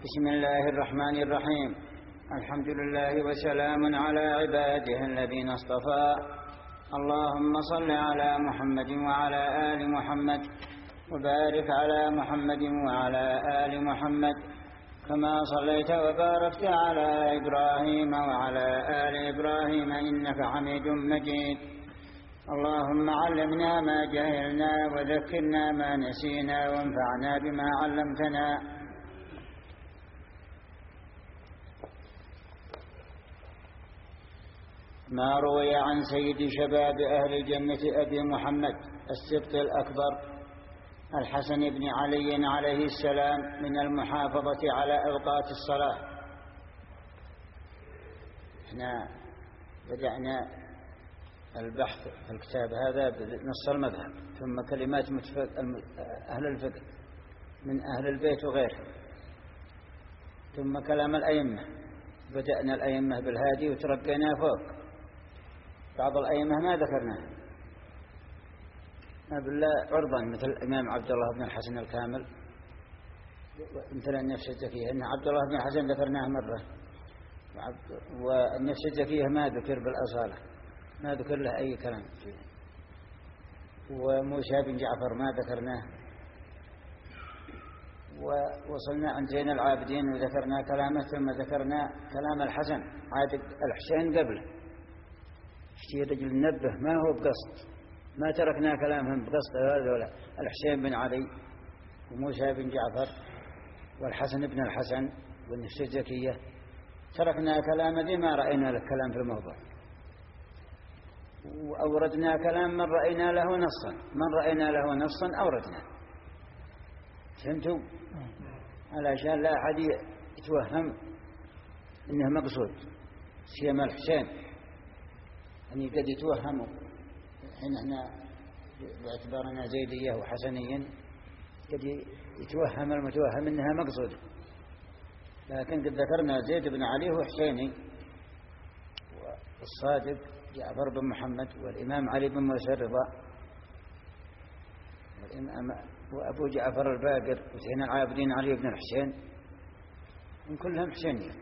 بسم الله الرحمن الرحيم. الحمد لله وسلام على عباده الذين اصطفى. اللهم صل على محمد وعلى آل محمد وبارك على محمد وعلى آل محمد كما صليت وباركت على إبراهيم وعلى آل إبراهيم إنك حميد مجيد. اللهم علمنا ما جهلنا وذكرنا ما نسينا وانفعنا بما علمتنا. ما روي عن سيد شباب أهل الجنة أبي محمد السبط الأكبر الحسن بن علي عليه السلام من المحافظة على أوقات الصلاة. احنا بدأنا البحث في الكتاب هذا بنص المذهب، ثم كلمات أهل الفقه من أهل البيت وغيرهم، ثم كلام الأئمة. بدأنا الأئمة بالهادي وترقينا فوق. بعض الأئمة ما ذكرناه بالله عرضا، مثل الإمام عبد الله بن الحسن الكامل، مثل النفس الزكية. إن عبد الله بن الحسن ذكرناه مرة، والنفس الزكية ما ذكر بالأصالة، ما ذكر له أي كلام فيه. وموسى بن جعفر ما ذكرناه. ووصلنا عند زين العابدين وذكرنا كلامه، ثم ذكرنا كلام الحسن. عاد الحسين قبله اشتي رجل نبه، ما هو بقصد، ما تركنا كلامهم بقصد. هذا الحسين بن علي وموسى بن جعفر والحسن بن الحسن والنفس الزكية، تركنا كلام ذي ما رأينا له كلام في الموضوع، وأوردنا كلام من رأينا له نصا. من رأينا له نصا أوردنا. فهمتوا؟ علشان لا أحد يتوهم إنه مقصود، سيما الحسين يعني قد يتوهموا حين احنا باعتبارنا زيدية وحسنيا، قد يتوهم المتوهم انها مقصودة، لكن قد ذكرنا زيد بن علي وحسيني والصادق جعفر بن محمد والإمام علي بن موسى الرضا وأبو جعفر الباقر وزين العابدين علي بن الحسين، من كلهم حسينيين.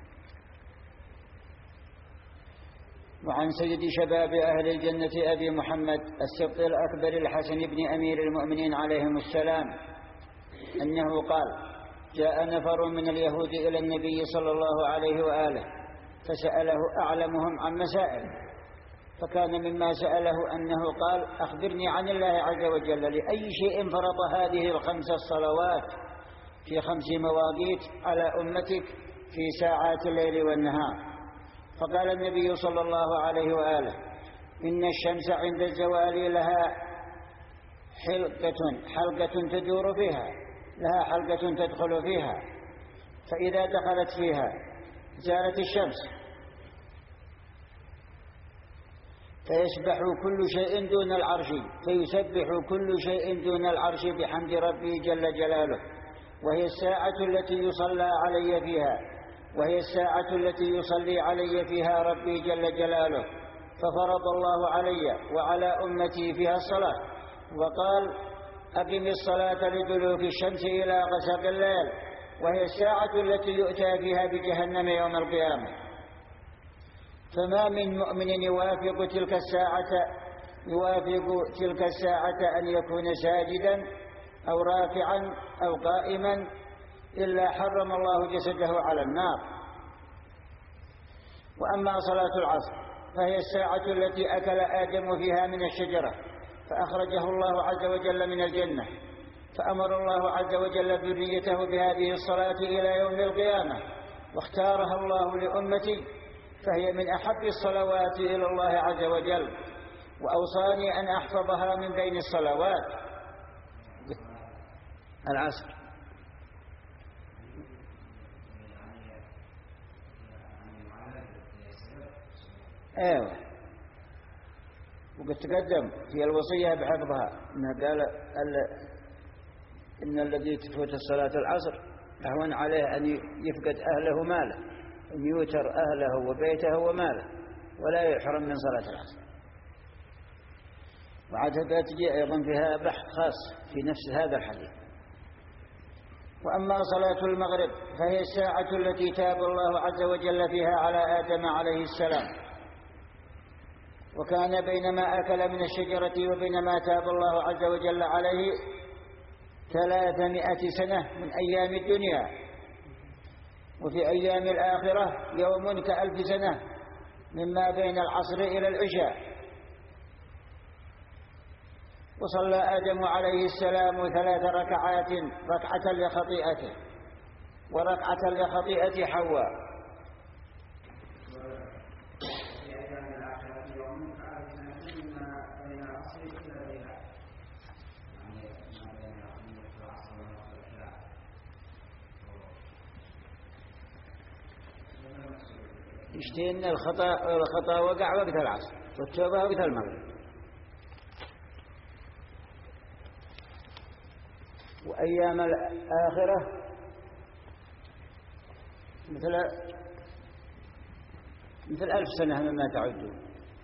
وعن سيد شباب أهل الجنة أبي محمد السبط الأكبر الحسن بن أمير المؤمنين عليهم السلام أنه قال: جاء نفر من اليهود إلى النبي صلى الله عليه وآله فسأله أعلمهم عن مسائل، فكان مما سأله أنه قال: أخبرني عن الله عز وجل، لأي شيء فرض هذه الخمس الصلوات في 5 مواقيت على أمتك في ساعات الليل والنهار؟ فقال النبي صلى الله عليه وآله: إن الشمس عند الزوال لها حلقة تدور فيها، لها حلقة تدخل فيها، فإذا دخلت فيها زالت الشمس، فيسبح كل شيء دون العرش، فيسبح كل شيء دون العرش بحمد ربي جل جلاله، وهي الساعة التي يصلى علي فيها، وهي الساعة التي يصلي علي فيها ربي جل جلاله، ففرض الله علي وعلى أمتي فيها الصلاة، وقال: أقم الصلاة لدلوك الشمس إلى غسق الليل، وهي الساعة التي يؤتى فيها بجهنم يوم القيامة. فما من مؤمن يوافق تلك الساعة أن يكون ساجدا أو راكعا أو قائما إلا حرم الله جسده على النار. وأما صلاة العصر فهي الساعة التي أكل آدم فيها من الشجرة فأخرجه الله عز وجل من الجنة، فأمر الله عز وجل ذريته بهذه الصلاة إلى يوم القيامة، واختارها الله لأمتي، فهي من أحب الصلوات إلى الله عز وجل، وأوصاني أن أحفظها من بين الصلوات. العصر ايوه، وقد تقدم في الوصية بحفظها انه قال ان الذي تفوت الصلاة العصر أهون عليه ان يفقد اهله ماله، ان يوتر اهله وبيته وماله ولا يحرم من صلاة العصر. وعاد تجي ايضا فيها بحث خاص في نفس هذا الحديث. وأما صلاة المغرب فهي الساعة التي تاب الله عز وجل فيها على آدم عليه السلام، وكان بينما أكل من الشجرة وبينما تاب الله عز وجل عليه 300 سنة من أيام الدنيا، وفي أيام الآخرة يوم ك1000 سنة مما بين العصر إلى العشاء. وصلى آدم عليه السلام 3 ركعات، ركعة لخطيئته وركعة لخطيئة حواء. يشتهي أن الخطأ وقع وقت العصر والتوبة وقت المغرب. وأيام الآخرة مثل 1000 سنة مما تعدون.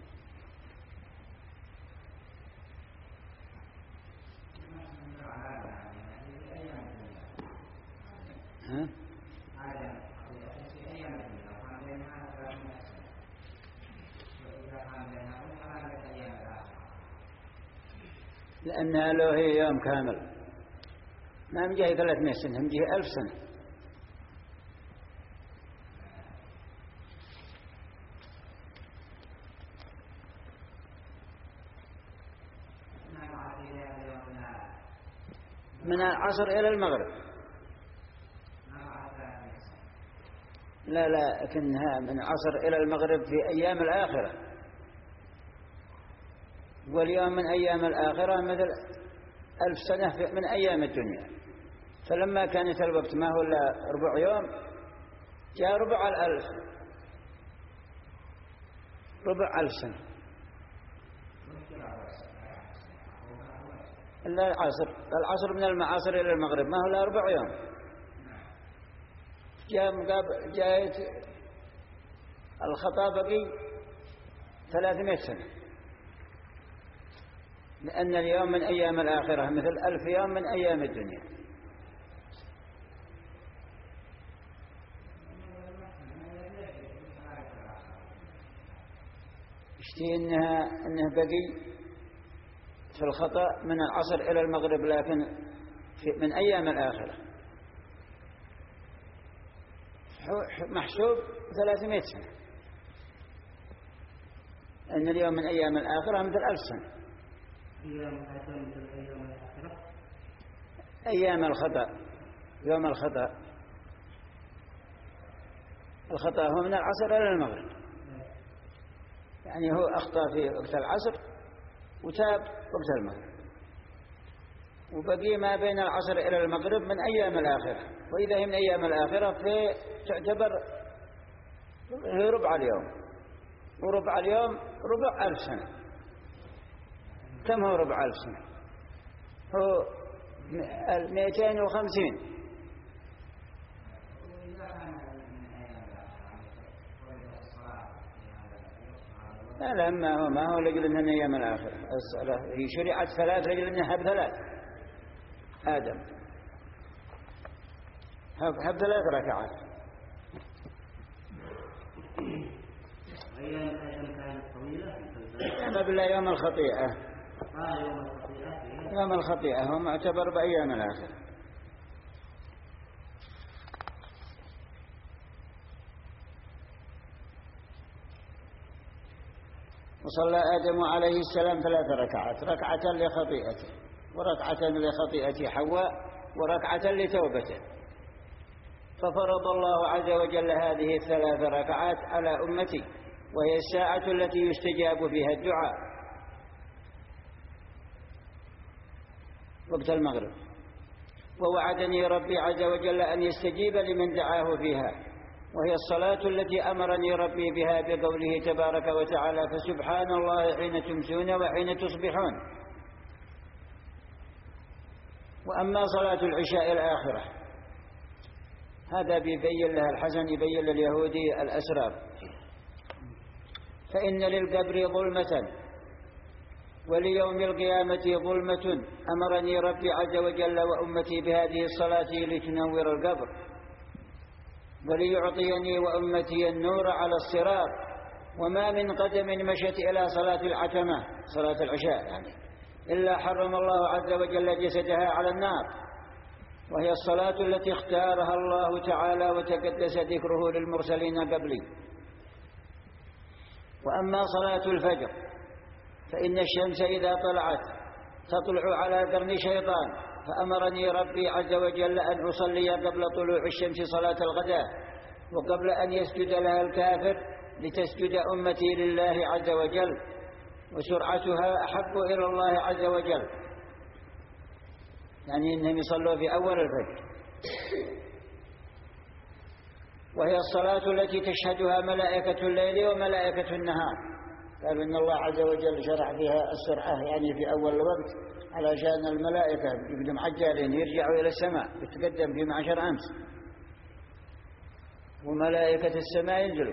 لأنها لو هي يوم كامل ما مجيه 300 سنة، مجيه 1000 سنة. من العصر إلى المغرب. لا لكنها من العصر إلى المغرب في أيام الآخرة، واليوم من أيام الآخرة مثل 1000 سنة من أيام الدنيا. فلما كانت الوقت ما هو إلا ربع يوم جاء ربع 1000 سنة. إلا العصر من المعاصر إلى المغرب ما هو إلا ربع يوم. جاءت الخطأ بقي 300 سنة، لأن اليوم من أيام الآخرة مثل 1000 يوم من أيام الدنيا. اشتهي أنه بقي في الخطأ من العصر إلى المغرب، لكن من أيام الآخرة محسوب 300 سنة، أن اليوم من أيام الآخرة مثل 1000 سنة. أيام الخطأ، يوم الخطأ هو من العصر إلى المغرب، يعني هو أخطأ في وقت العصر وتاب وقت المغرب، وبقي ما بين العصر إلى المغرب من أيام الآخرة. وإذا هي من أيام الآخرة فتعتبر هي ربع اليوم، وربع اليوم ربع 1000 سنة. كم هو ربع 1000 سنة؟ هو 250. لا ما هو لجل أنها أيام الآخرة. الصلاة هي شرعت 3 لجل أنها هب 3. آدم هب 3 ركعات. أيام آدم كانت طويلة. أما بالله يوم الخطيئة. يوم الخطيئة هو معتبر بأيام الآخرة. وصلى آدم عليه السلام 3 ركعات، ركعة لخطيئته وركعة لخطيئة حواء وركعة لتوبته. ففرض الله عز وجل هذه 3 ركعات على أمتي، وهي الساعة التي يستجاب فيها الدعاء وقت المغرب. ووعدني ربي عز وجل أن يستجيب لمن دعاه فيها، وهي الصلاة التي أمرني ربي بها بقوله تبارك وتعالى: فسبحان الله حين تمسون وحين تصبحون. وأما صلاة العشاء الآخرة هذا بيبين لها الحسن، يبين لليهودي الأسرار. فإن للقبر ظلمة وليوم القيامة ظلمة أمرني ربي عز وجل وأمتي بهذه الصلاة لتنور القبر، وليعطيني وأمتي النور على الصراط. وما من قدم مشت إلى صلاة العتمة، صلاة العشاء يعني، إلا حرم الله عز وجل جسدها على النار، وهي الصلاة التي اختارها الله تعالى وتقدس ذكره للمرسلين قبلي. وأما صلاة الفجر فإن الشمس إذا طلعت تطلع على قرن شيطان، فأمرني ربي عز وجل أن أصلي قبل طلوع الشمس صلاة الغداء، وقبل أن يسجد لها الكافر، لتسجد أمتي لله عز وجل، وسرعتها أحب إلى الله عز وجل، يعني إنهم يصلوا في أول الفجر. وهي الصلاة التي تشهدها ملائكة الليل وملائكة النهار. قالوا إن الله عز وجل شرع فيها السرعة يعني في أول الوقت، علشان الملائكة يقدم عجالين يرجعوا إلى السماء، يتقدم في معشر أمس، وملائكة السماء ينزلوا.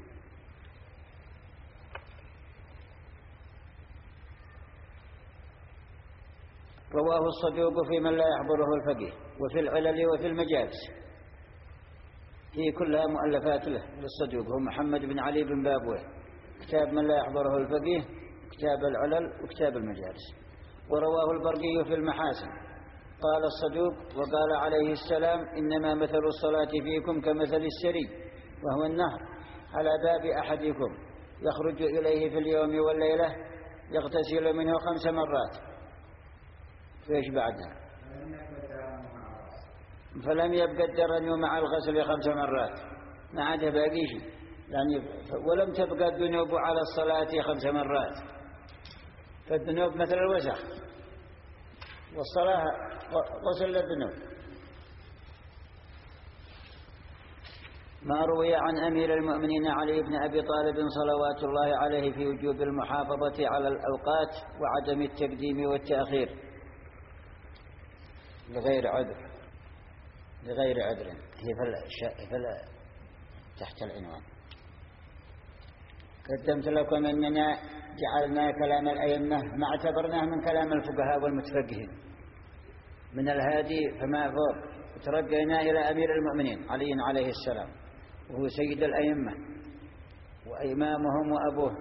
رواه الصدوق في من لا يحضره الفقيه، وفي العلل وفي المجالس، هي كلها مؤلفات له للصدوق، هو محمد بن علي بن بابويه، كتاب من لا يحضره الفقيه، كتاب العلل، وكتاب المجالس. ورواه البرقي في المحاسن. قال الصدوق وقال عليه السلام: إنما مثل الصلاة فيكم كمثل السري، وهو النهر على باب أحدكم، يخرج إليه في اليوم والليلة يغتسل منه 5 مرات. فيش بعدها؟ فلم يبقى الدرن مع الغسل 5 مرات، ما عاد باقي شيء يعني. ولم تبقى الذنوب على الصلاة 5 مرات، فالذنوب مثل الوسخ، والصلاة غسل للذنوب. ما روي عن أمير المؤمنين علي بن أبي طالب صلوات الله عليه في وجوب المحافظة على الأوقات وعدم التقديم والتأخير لغير عذر. هي تحت العنوان: قدمت لكم أننا جعلنا كلام الأئمة ما اعتبرناه من كلام الفقهاء والمتفقهين من الهادي فما فوق، وترجينا إلى أمير المؤمنين علي عليه السلام، وهو سيد الأئمة وإمامهم وأبوه،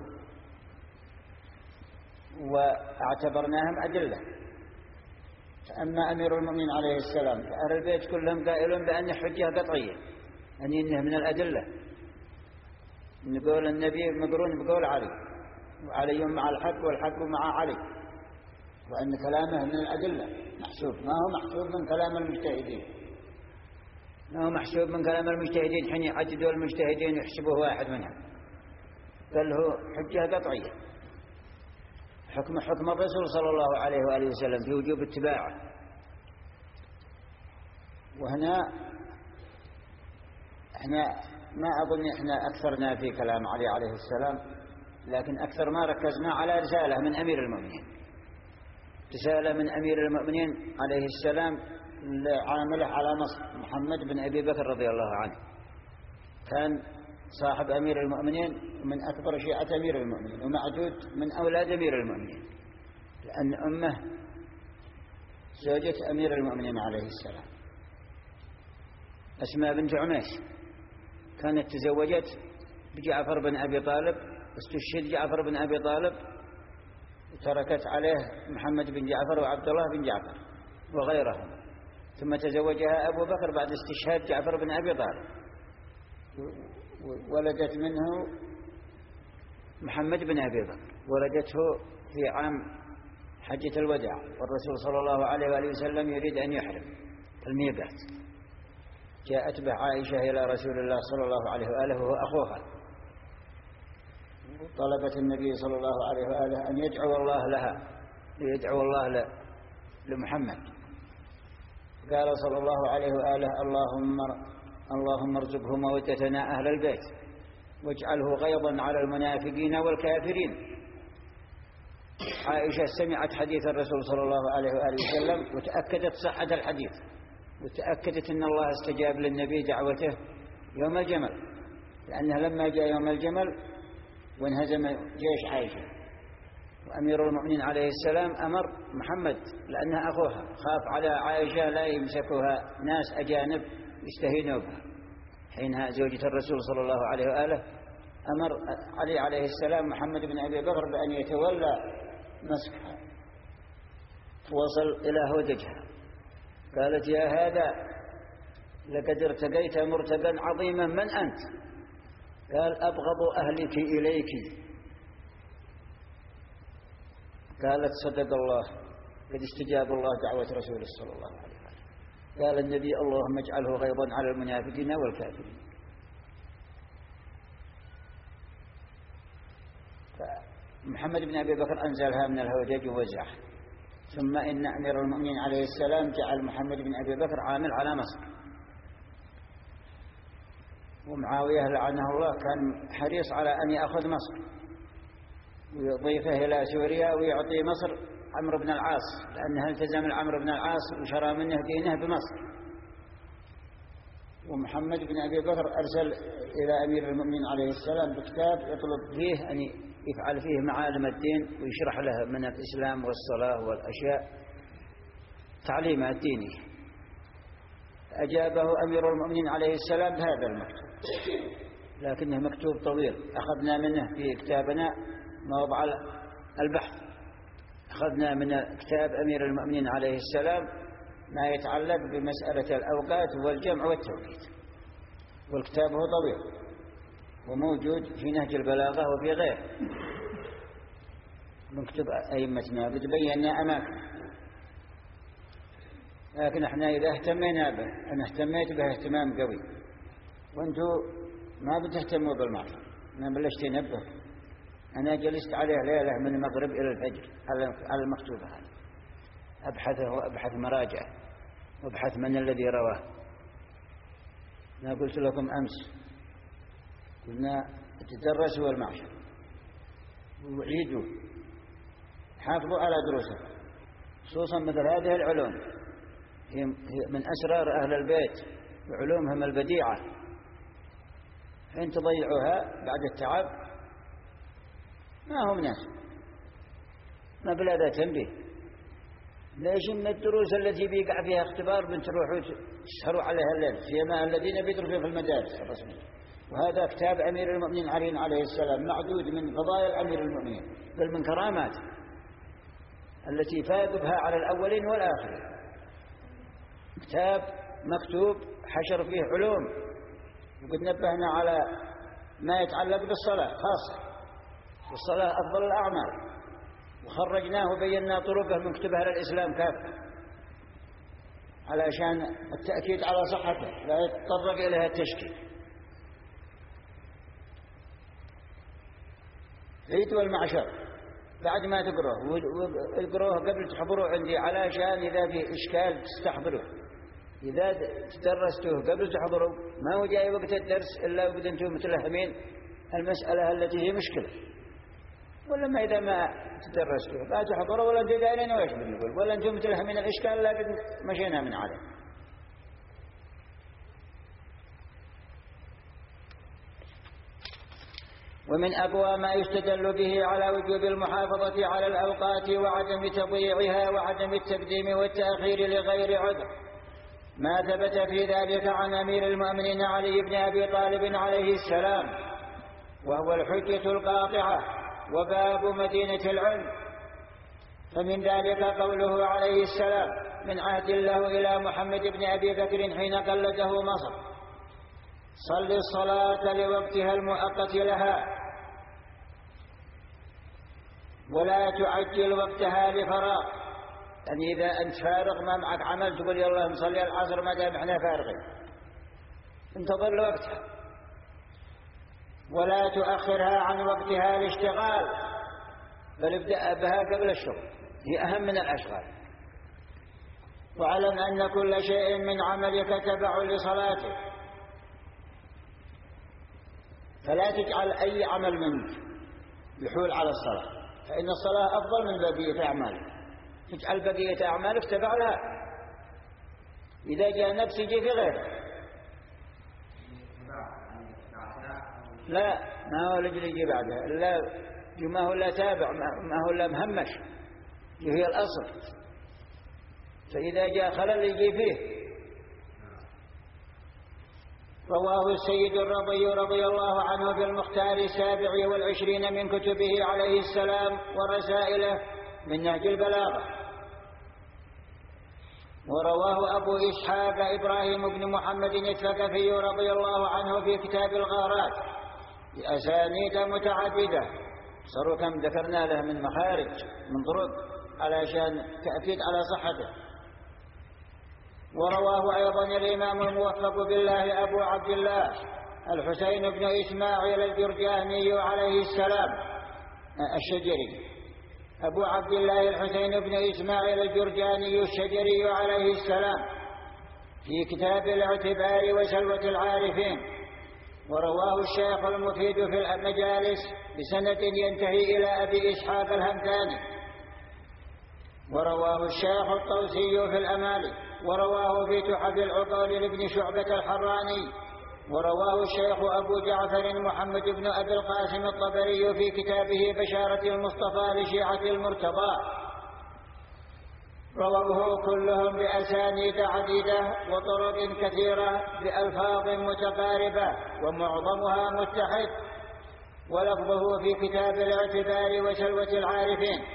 واعتبرناهم أدلة. فأما أمير المؤمنين عليه السلام فأهل البيت كلهم قائلون بأن حجة قطعية، أن إنه من الأدلة، نقول النبي مقرون بقول علي، وعلي مع الحق والحق مع علي، وأن كلامه من الأدلة محسوب، ما هو محسوب من كلام المجتهدين، حين يعددوا المجتهدين يحسبوه واحد منهم، بل هو حجة قطعية، حكم الرسول صلى الله عليه وآله وسلم في وجوب اتباعه. وهنا احنا ما أظن احنا أكثرنا في كلام علي عليه السلام، لكن أكثر ما ركزنا على رسالة من أمير المؤمنين، رسالة من أمير المؤمنين عليه السلام عامله على نصر محمد بن أبي بكر رضي الله عنه، كان صاحب أمير المؤمنين من أكبر شيعة أمير المؤمنين، ومعدود من أولاد أمير المؤمنين، لأن أمه زوجة أمير المؤمنين عليه السلام أسماء بنت عميس، كانت تزوجت بجعفر بن أبي طالب، استشهد جعفر بن أبي طالب، وتركت عليه محمد بن جعفر وعبد الله بن جعفر وغيرهم، ثم تزوجها أبو بكر بعد استشهاد جعفر بن أبي طالب، ولدت منه محمد بن أبي بكر، ولدته في عام حجة الوداع، والرسول صلى الله عليه وآله وسلم يريد أن يحرم في الميقات، جاءت به عائشة إلى رسول الله صلى الله عليه وآله وهو أخوها، طلبت النبي صلى الله عليه وآله أن يدعو الله لها، يدعو الله لمحمد، قال صلى الله عليه وآله: اللهم ارزقه مودتنا أهل البيت، واجعله غيظا على المنافقين والكافرين. عائشة سمعت حديث الرسول صلى الله عليه وآله وسلم، وتأكدت صحة الحديث، وتأكدت أن الله استجاب للنبي دعوته يوم الجمل، لأنه لما جاء يوم الجمل وانهزم جيش عائشة وأمير المؤمنين عليه السلام أمر محمد لأنها أخوها، خاف على عائشة لا يمسكها ناس أجانب يستهينوا بها، حينها زوجة الرسول صلى الله عليه وآله أمر علي عليه السلام محمد بن أبي بكر بأن يتولى مسكها، وصل إلى هودجها، قالت يا هذا لقد ارتقيت مرتقا عظيما، من أنت؟ قال أبغض أهلك إليك. قالت صدق الله، قد استجاب الله دعوة رسوله صلى الله عليه وسلم. قال النبي اللهم اجعله غيظا على المنافقين والكافرين. فمحمد بن أبي بكر أنزلها من الهودج ووزعها. ثم إن أمير المؤمنين عليه السلام جعل محمد بن أبي بكر عامل على مصر، ومعاوية لعنه الله كان حريص على أن يأخذ مصر ويضيفه إلى سوريا ويعطي مصر عمرو بن العاص، لأنه التزم عمرو بن العاص وشرى منه دينه بمصر. ومحمد بن أبي بكر أرسل إلى أمير المؤمنين عليه السلام بكتاب يطلب فيه أن يفعل فيه معالم الدين ويشرح له من الإسلام والصلاة والأشياء تعليمات دينية. أجابه أمير المؤمنين عليه السلام بهذا المكتوب، لكنه مكتوب طويل، أخذنا منه في كتابنا موضع البحث، أخذنا من كتاب أمير المؤمنين عليه السلام ما يتعلق بمسألة الأوقات والجمع والتوقيت، والكتاب هو طويل وموجود في نهج البلاغة وفي غيره من كتب أئمتنا، قد بينا أماكن. لكن احنا إذا اهتمينا به، أنا اهتميت به اهتمام قوي، وانتوا ما بتهتموا بالمعصر، أنا بلشت تنبه. أنا جلست عليه ليلة من المغرب إلى الفجر على المكتوبة هذه، أبحثه وأبحث مراجعه وأبحث من الذي رواه. أنا قلت لكم أمس قلنا تدرسوا المعشر وعيدوا، حافظوا على دروسه، خصوصا مثل هذه العلوم هي من أسرار أهل البيت وعلومهم البديعة، حين تضيعوها بعد التعب ما هم ناس، ما بلا ذا تنبيه. ليش من الدروس التي بيقع فيها اختبار بتروحوا تسهروا عليها الليل، فيما الذين بيدرسوا في المدارس الرسمية. وهذا كتاب أمير المؤمنين عليه السلام معدود من فضائل أمير المؤمنين، بل من كرامات التي فاز بها على الأولين والآخرين. كتاب مكتوب حشر فيه علوم، وقد نبهنا على ما يتعلق بالصلاة خاصة، والصلاة أفضل الأعمال، وخرجناه وبينا طرقه من كتب أهل الإسلام كافة علشان التأكيد على صحته لا يتطرق إليها التشكيك. عيد والمعشر بعد ما تقروه اقروه قبل تحضروه عندي، علشان إذا في إشكال تستحضروه. إذا درستوه قبل تحضروا ما هو جاي وقت الدرس إلا وقد أنتم متلهمين المسألة التي هي مشكلة، ولما إذا ما تدرستوه لا تحضروا ولا أنتم دائرين وإيش بنقول، ولا أنتم متلهمين الإشكال لا قد مشينا من عليه. ومن أقوى ما يستدل به على وجوب المحافظة على الأوقات وعدم تضييعها وعدم التقديم والتأخير لغير عذر ما ثبت في ذلك عن أمير المؤمنين علي بن أبي طالب عليه السلام، وهو الحجة القاطعة وباب مدينة العلم. فمن ذلك قوله عليه السلام من عهد الله إلى محمد بن أبي بكر حين قلده مصر: صل الصلاة لوقتها المؤقت لها ولا تعجل وقتها لفراغ. يعني إذا أنت فارغ ما معك عمل تقول يلا نصلي العصر ما دام احنا فارغين، انتظر لوقتها. ولا تؤخرها عن وقتها الاشتغال، بل ابدأ بها قبل الشغل، هي أهم من الأشغال. واعلم أن كل شيء من عملك تبع لصلاتك، فلا تجعل أي عمل منك يحول على الصلاة، فإن الصلاة أفضل من بقية أعمالك. تجعل بقية أعمالك تبع لها، إذا جاء نفس يجي في غيره. لا ما هو لجل يجي بعدها إلا ما هو لا تابع، ما هو لا مهمش، هي الأصل. فإذا جاء خلل يجي فيه. رواه السيد الرضي رضي الله عنه في المختار 27 من كتبه عليه السلام ورسائله من نهج البلاغة. ورواه أبو إسحاق إبراهيم بن محمد الثقفي رضي الله عنه في كتاب الغارات بأسانيد متعددة، صاروا كم ذكرنا له من مخارج من طرق علشان تأكيد على صحته. ورواه أيضا الإمام الموفق بالله أبو عبد الله الحسين بن إسماعيل الجرجاني عليه السلام الشجري، أبو عبد الله الحسين بن إسماعيل الجرجاني الشجري عليه السلام في كتاب الاعتبار وسلوة العارفين. ورواه الشيخ المفيد في المجالس بسند ينتهي إلى أبي إسحاق الهمداني. ورواه الشيخ الطوسي في الأمالي. ورواه في تحف العقول لابن شعبة الحراني. ورواه الشيخ أبو جعفر محمد بن أبي القاسم الطبري في كتابه بشارة المصطفى لشيعة المرتضى. رواه كلهم بأسانيد عديدة وطرق كثيرة بألفاظ متقاربة ومعظمها متحد، ولفظه في كتاب الاعتبار وسلوة العارفين.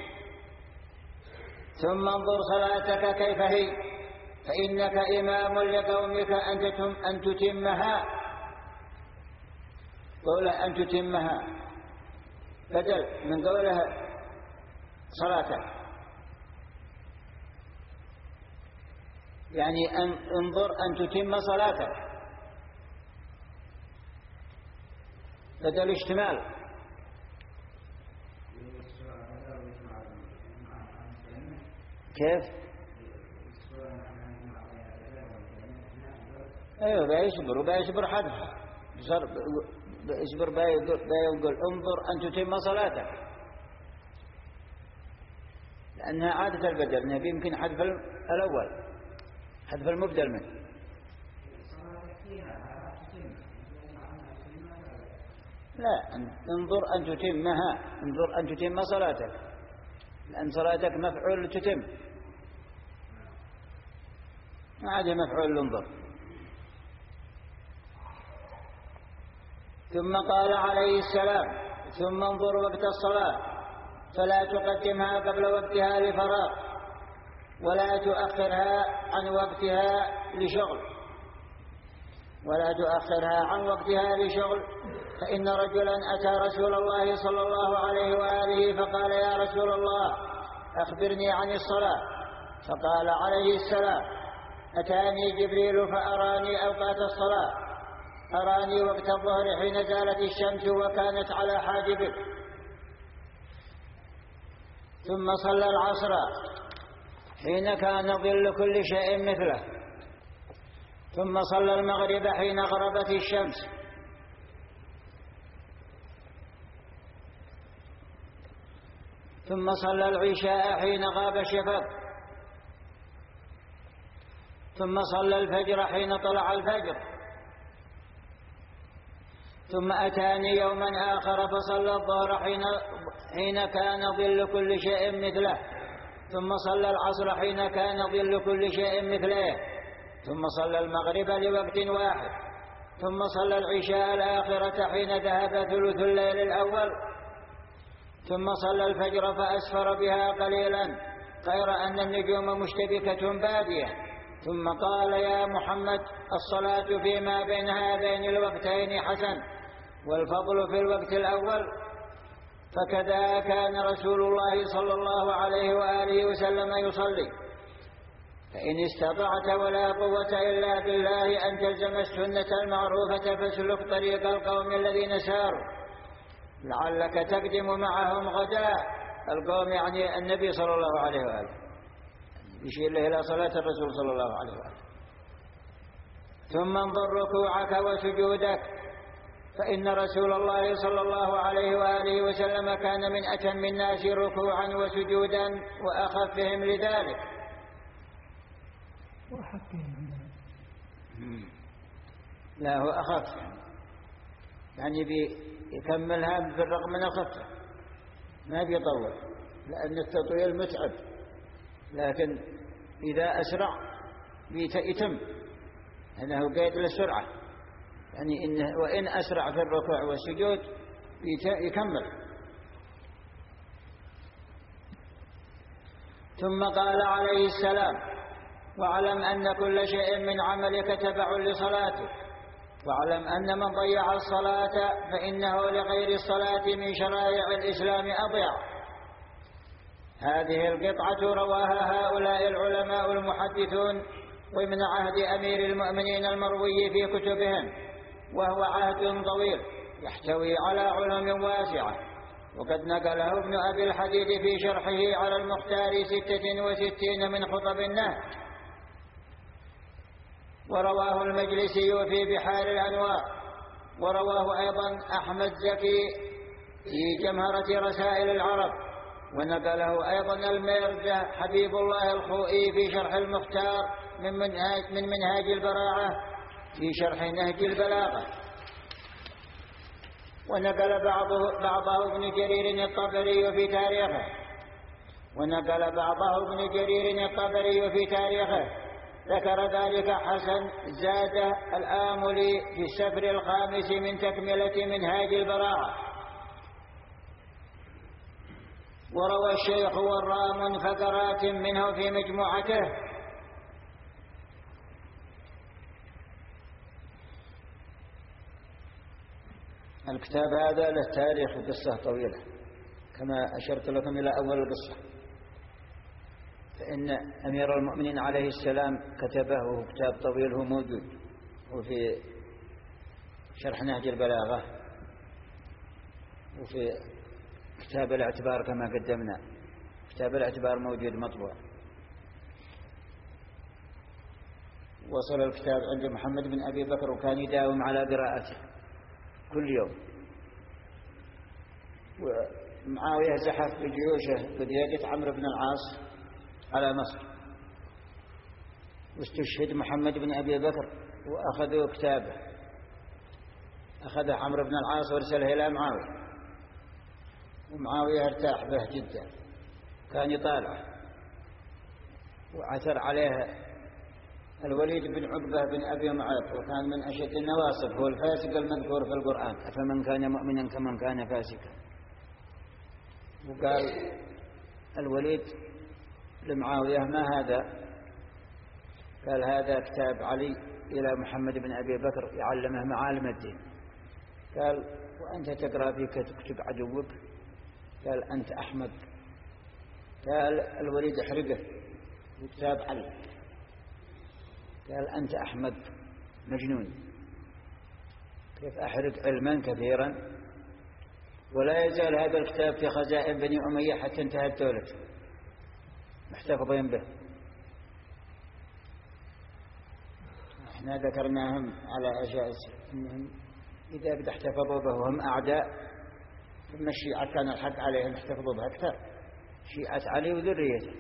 ثم انظر صلاتك كيف هي، فإنك إمام لقومك أن تتمها. قوله أن تتمها بدل من قولها صلاتك، يعني انظر أن تتم صلاتك بدل اشتمال. كيف؟ ايوه بيصبر وبيصبر حدها، بيصبر بيقول انظر أن تتم صلاتك، لأنها عادة البدل، نبي يمكن حذف الأول، حذف المبدل منه. لا، انظر أن تتمها، انظر أن تتم صلاتك، لأن صلاتك مفعول تتم، ما عاد مفعول انظر. ثم قال عليه السلام ثم انظر وقت الصلاة فلا تقدمها قبل وقتها لفراغ ولا تؤخرها عن وقتها لشغل، فإن رجلا أتى رسول الله صلى الله عليه وآله فقال يا رسول الله أخبرني عن الصلاة، فقال عليه السلام أتاني جبريل فأراني أوقات الصلاة، أراني وقت الظهر حين زالت الشمس وكانت على حاجبه، ثم صلى العصر حين كان ظل كل شيء مثله، ثم صلى المغرب حين غربت الشمس، ثم صلى العشاء حين غاب الشفق، ثم صلى الفجر حين طلع الفجر، ثم أتاني يوما آخر فصلى الظهر حين كان ظل كل شيء مثله، ثم صلى العصر حين كان ظل كل شيء مثله، ثم صلى المغرب لوقت واحد، ثم صلى العشاء الآخرة حين ذهب ثلث الليل الأول، ثم صلى الفجر فأسفر بها قليلا غير أن النجوم مشتبكة بادية، ثم قال يا محمد الصلاة فيما بين هذين الوقتين حسن والفضل في الوقت الأول. فكذا كان رسول الله صلى الله عليه وآله وسلم يصلي. فإن استطعت ولا قوة إلا بالله أن تلزم السنة المعروفة فاسلك طريق القوم الذين ساروا لعلك تقدم معهم غدا. القوم يعني النبي صلى الله عليه وآله، يشير له إلى صلاة الرسول صلى الله عليه وآله. ثم انظر ركوعك وسجودك، فإن رسول الله صلى الله عليه وآله وسلم كان من أتم الناس ركوعا وسجودا وأخفهم لذلك. لا هو أخف، يعني بيكملها بالرغم من الخفة، ما بيطول، لأن التطويل متعب، لكن إذا أسرع يتم. هذا هو قيد للسرعة، يعني وإن أسرع في الركوع والسجود يكمل. ثم قال عليه السلام: واعلم أن كل شيء من عملك تبع لصلاتك، واعلم أن من ضيع الصلاة فإنه لغير الصلاة من شرائع الإسلام أضيع. هذه القطعة رواها هؤلاء العلماء المحدثون ضمن عهد أمير المؤمنين المروي في كتبهم، وهو عهد طويل يحتوي على علوم واسعة، وقد نقله ابن أبي الحديد في شرحه على المختار 66 من خطب النهج، ورواه المجلسي في بحار الأنوار، ورواه أيضا أحمد زكي في جمهرة رسائل العرب، ونقله أيضا الميرزا حبيب الله الخوئي في شرح المختار من منهاج البراعة في شرح نهج البلاغة، ونقل بعضه ابن جرير الطبري في تاريخه، ذكر ذلك حسن زاده الآملي في السفر الخامس من تكملة منهاج البراعة. وروى الشيخ ورام فقرات منه في مجموعته. الكتاب هذا له تاريخ وقصة طويلة، كما أشرت لكم إلى أول القصة، فإن أمير المؤمنين عليه السلام كتبه، وهو كتاب طويل هو موجود، وفي شرح نهج البلاغة، وفي كتاب الاعتبار كما قدمنا. كتاب الاعتبار موجود مطبوع. وصل الكتاب عند محمد بن أبي بكر، وكان يداوم على قراءته كل يوم. ومعاوية زحف بجيوشه بقيادة عمرو بن العاص على مصر، واستشهد محمد بن أبي بكر، وأخذوا كتابه، أخذه عمرو بن العاص وارسله إلى معاوية، ومعاوية ارتاح به جدا، كان يطالعه. وعثر عليه الوليد بن عقبة بن أبي معيط، وكان من أشد النواصب، هو الفاسق المذكور في القرآن: أفمن كان مؤمنا كمن كان فاسقا. وقال الوليد لمعاوية: ما هذا؟ قال: هذا كتاب علي إلى محمد بن أبي بكر يعلمه معالم الدين. قال: وأنت تقرأ فيك تكتب عدوك؟ قال: أنت أحمق. قال الوليد: احرقه وكتاب علي. قال: أنت أحمق مجنون، كيف أحرق علما كثيرا؟ ولا يزال هذا الكتاب في خزائن بني أمية حتى انتهت دولته، محتفظين به. احنا ذكرناهم على أساس أنهم إذا قد احتفظوا به وهم أعداء، ثم الشيعة كان الحق عليهم احتفظوا به أكثر، شيعة علي وذريته.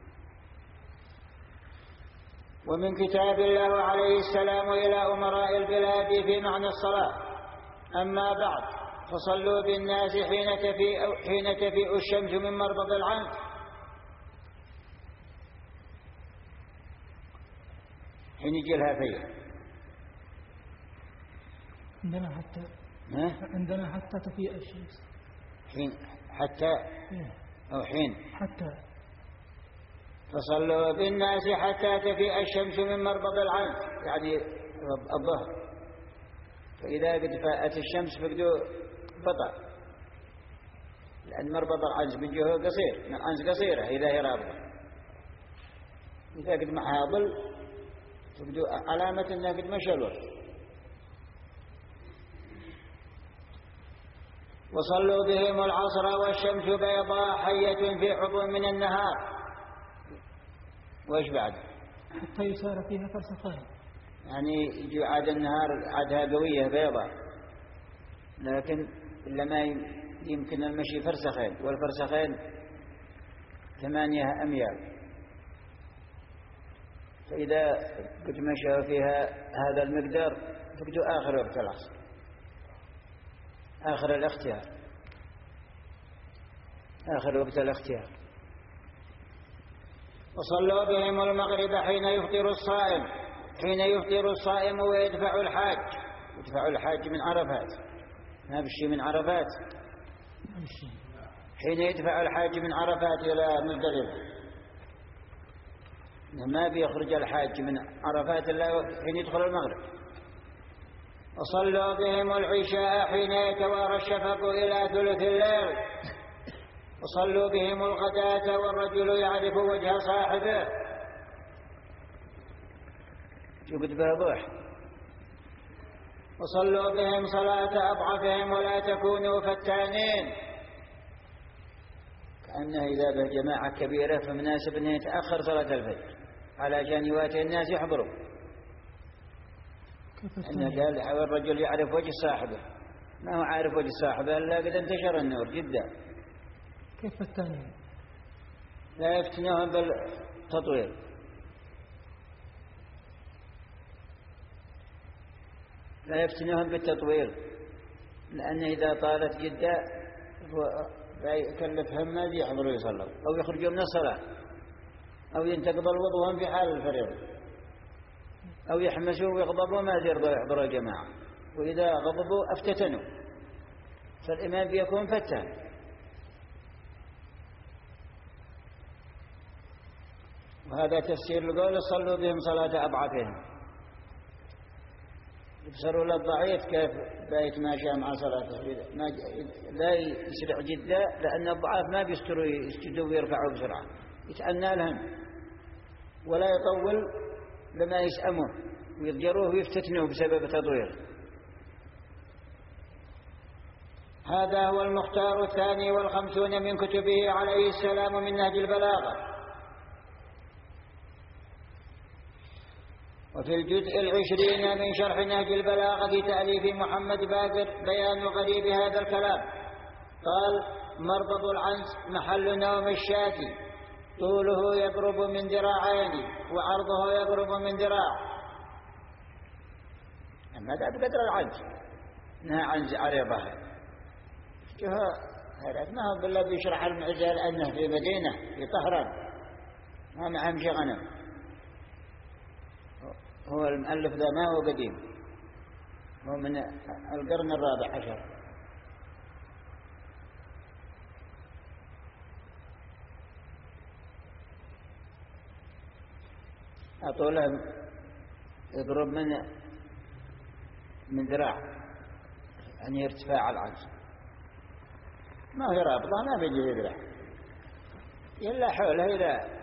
ومن كتاب الله عليه السلام إلى أمراء البلاد في معنى الصلاة. أما بعد، فصلوا بالناس حين تفيء الشمس من مربض العنق. حين يجي لها فيه عندنا حتى تفيء الشمس، حين حتى أو حين حتى. فصلوا بالناس حتى تفيء الشمس من مربض العنق، يعني الظهر. فإذا قد فاءت الشمس فقدوا بطأ، لأن مربض العنز من جهة قصير، من العنز قصيرة إذا هي رابطة. إذا قد معها ظل فقدوا علامة أنها قد مشى الوقت. وصلوا بهم العصر والشمس بيضاء حية في حب من النهار. وإيش بعد؟ حتى يسار فيها فرسخان، يعني يجي عاد النهار عادها قوية بيضاء، لكن إلا ما يمكن المشي فرسخين، والفرسخين 8 أميال. فإذا قد مشى فيها هذا المقدار فقدوا آخر وقت العصر، آخر الاختيار. آخر وقت الاختيار. وصلوا بهم المغرب حين يفطر الصائم ويدفع الحاج من عرفات، ما بشي من عرفات، حين يدفع الحاج من عرفات إلى مزدلفة، ما بيخرج الحاج من عرفات إلا حين يدخل المغرب. وصلوا بهم العشاء حين يتوارى الشفق إلى ثلث الليل. وصلوا بهم الغداة والرجل يعرف وجه صاحبه، يقد به ضوح. وصلوا بهم صلاة أضعفهم ولا تكونوا فتانين، كأنه إذا به جماعة كبيرة فمناسب أن يتأخر صلاة الفجر على جانبات الناس يحضروا. أنه قال الرجل يعرف وجه صاحبه، ما هو عارف وجه صاحبه إلا قد انتشر النور جدا. كيف الثاني؟ لا يفتنوهم بالتطويل، لا يفتنوهم بالتطويل، لأن إذا طالت جدا يكلفهم ما يحضروا يصلوا أو يخرجوا من الصلاة أو ينتقض الوضوء في حال الفريضة أو يحمسوا ويغضبوا ما يرضوا يحضروا الجماعة، وإذا غضبوا افتتنوا، فالإمام بيكون فتان. وهذا تفسير القول صلوا بهم صلاة أضعافهم، يبصروا للضعيف كيف يتماشى مع صلاته، لا يسرع جدا، لأن الضعاف ما بيستروا يسجدوا ويرفعوا بسرعة، يتأنى لهم ولا يطول لما يسأموا ويضجروه ويفتتنوا بسبب تطوير. هذا هو المختار 52 من كتبه عليه السلام من نهج البلاغة. وفي الجزء 20 من شرح نهج البلاغة في تأليف محمد باقر بيان غريب هذا الكلام. قال: مربض العنز محل نوم الشاة، طوله يقرب من ذراعين وعرضه يقرب من ذراع. أما هذا بقدر العنز، إنها عنز عريضة. ما هو بالله بيشرح المعزال أنه في مدينة في طهران ما معهم شي غنم. هو المؤلف ذا ما هو قديم، هو من القرن 14. طوله يقرب من ذراع، يعني ارتفاع العنز، ما هي رابطة، ما بيجي ذراع إلا حوله إذا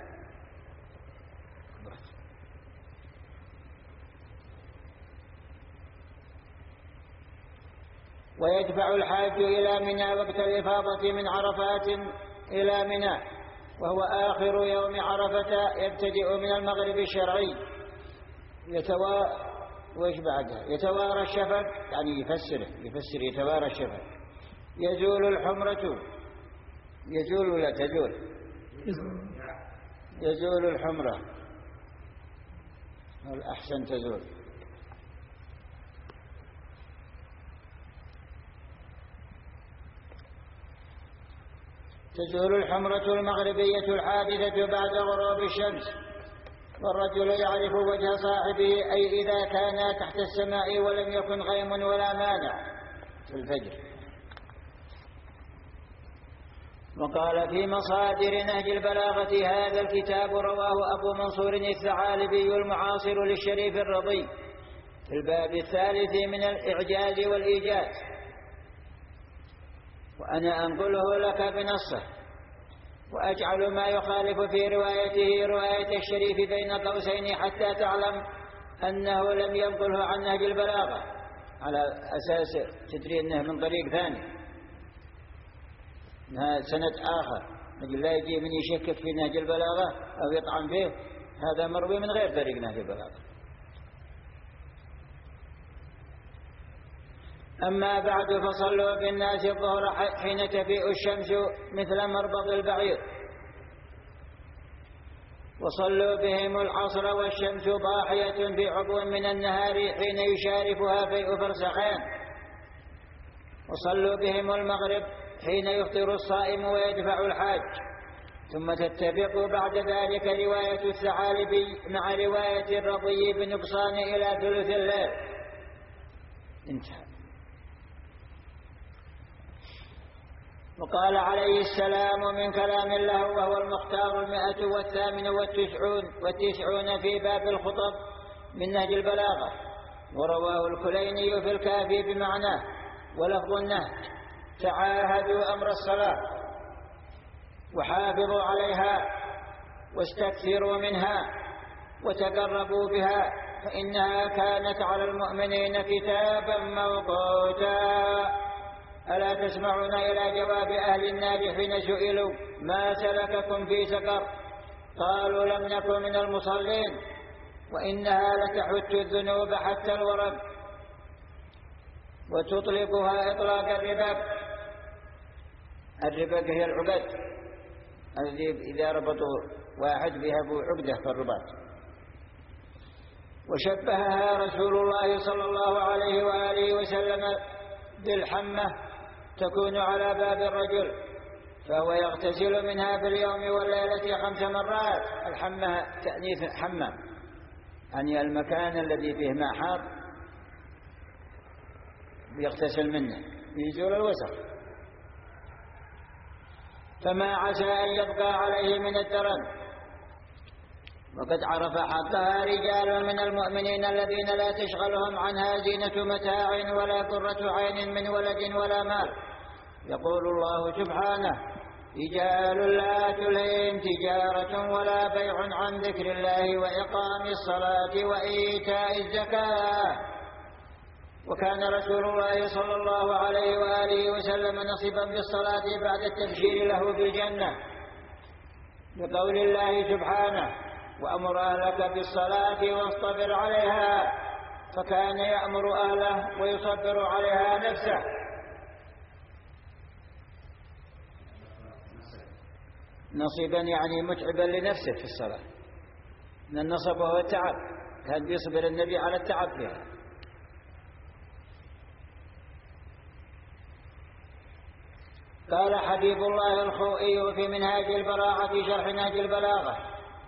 ويدفع الحاج إلى منى وقت الإفاضة من عرفات إلى منى، وهو آخر يوم عرفة، يبتدئ من المغرب الشرعي. وإيش بعدها؟ يتوارى الشفق، يعني يفسر يتوارى الشفق. يزول الحمرة، يزول ولا تزول؟ يزول الحمرة، الأحسن تزول. تزول الحمرة المغربية الحادثة بعد غروب الشمس، والرجل يعرف وجه صاحبه، أي إذا كان تحت السماء ولم يكن غيم ولا مانع في الفجر. وقال في مصادر نهج البلاغة: هذا الكتاب رواه أبو منصور الثعالبي المعاصر للشريف الرضي في الباب 3 من الإعجاز والإيجاز، وأنا أنقله لك بنصه، وأجعل ما يخالف في روايته رواية الشريف بين قوسين حتى تعلم أنه لم ينقله عن نهج البلاغة، على أساس تدري أنه من طريق ثاني، أنها سند آخر، نقول لا يجي من يشكك في نهج البلاغة أو يطعن فيه، هذا مروي من غير طريق نهج البلاغة. أما بعد، فصلوا بالناس الظهر حين تفيء الشمس مثل مربض البعير، وصلوا بهم العصر والشمس ضاحية في عضو من النهار حين يشارفها فيء فرسخين، وصلوا بهم المغرب حين يفطر الصائم ويدفع الحاج. ثم تتفق بعد ذلك رواية الثعالبي مع رواية الرضي بنقصان إلى ثلث الليل. انتهى. وقال عليه السلام من كلام الله وهو المختار 198 في باب الخطب من نهج البلاغة، ورواه الكليني في الكافي بمعناه ولفظ النهج: تعاهدوا أمر الصلاة وحافظوا عليها واستكثروا منها وتقربوا بها فإنها كانت على المؤمنين كتابا موقوتا. ألا تسمعون إلى جواب أهل النار حين سئلوا ما سلككم في سقر؟ قالوا لم نكن من المصلين وإنها لتحت الذنوب حتى الورد وتطلقها إطلاق الرباك. الرباك هي العقد الذي إذا ربطوا واحد بها عقدة في الرباط. وشبهها رسول الله صلى الله عليه وآله وسلم بالحمة تكون على باب الرجل فهو يغتسل منها في اليوم والليلة 5 مرات. الحمة تأنيث حمة يعني المكان الذي فيه ماء حار يغتسل منه يزول الوسخ، فما عسى أن يبقى عليه من الدرن. وقد عرف حقها رجال من المؤمنين الذين لا تشغلهم عنها زينة متاع ولا قرة عين من ولد ولا مال. يقول الله سبحانه: رجال لا تلهيهم تجارة ولا بيع عن ذكر الله وإقام الصلاة وإيتاء الزكاة. وكان رسول الله صلى الله عليه وآله وسلم نصبا بالصلاة بعد التبشير له بالجنة، بقول الله سبحانه: وأمر أهلك بالصلاة واصطبر عليها. فكان يأمر أهله ويصبر عليها نفسه. نصبا يعني متعبا لنفسه في الصلاة، من النصب وهو التعب، كان يصبر النبي على التعب فيها. قال حبيب الله الخوئي في منهاج البراعة شرح نهج البلاغة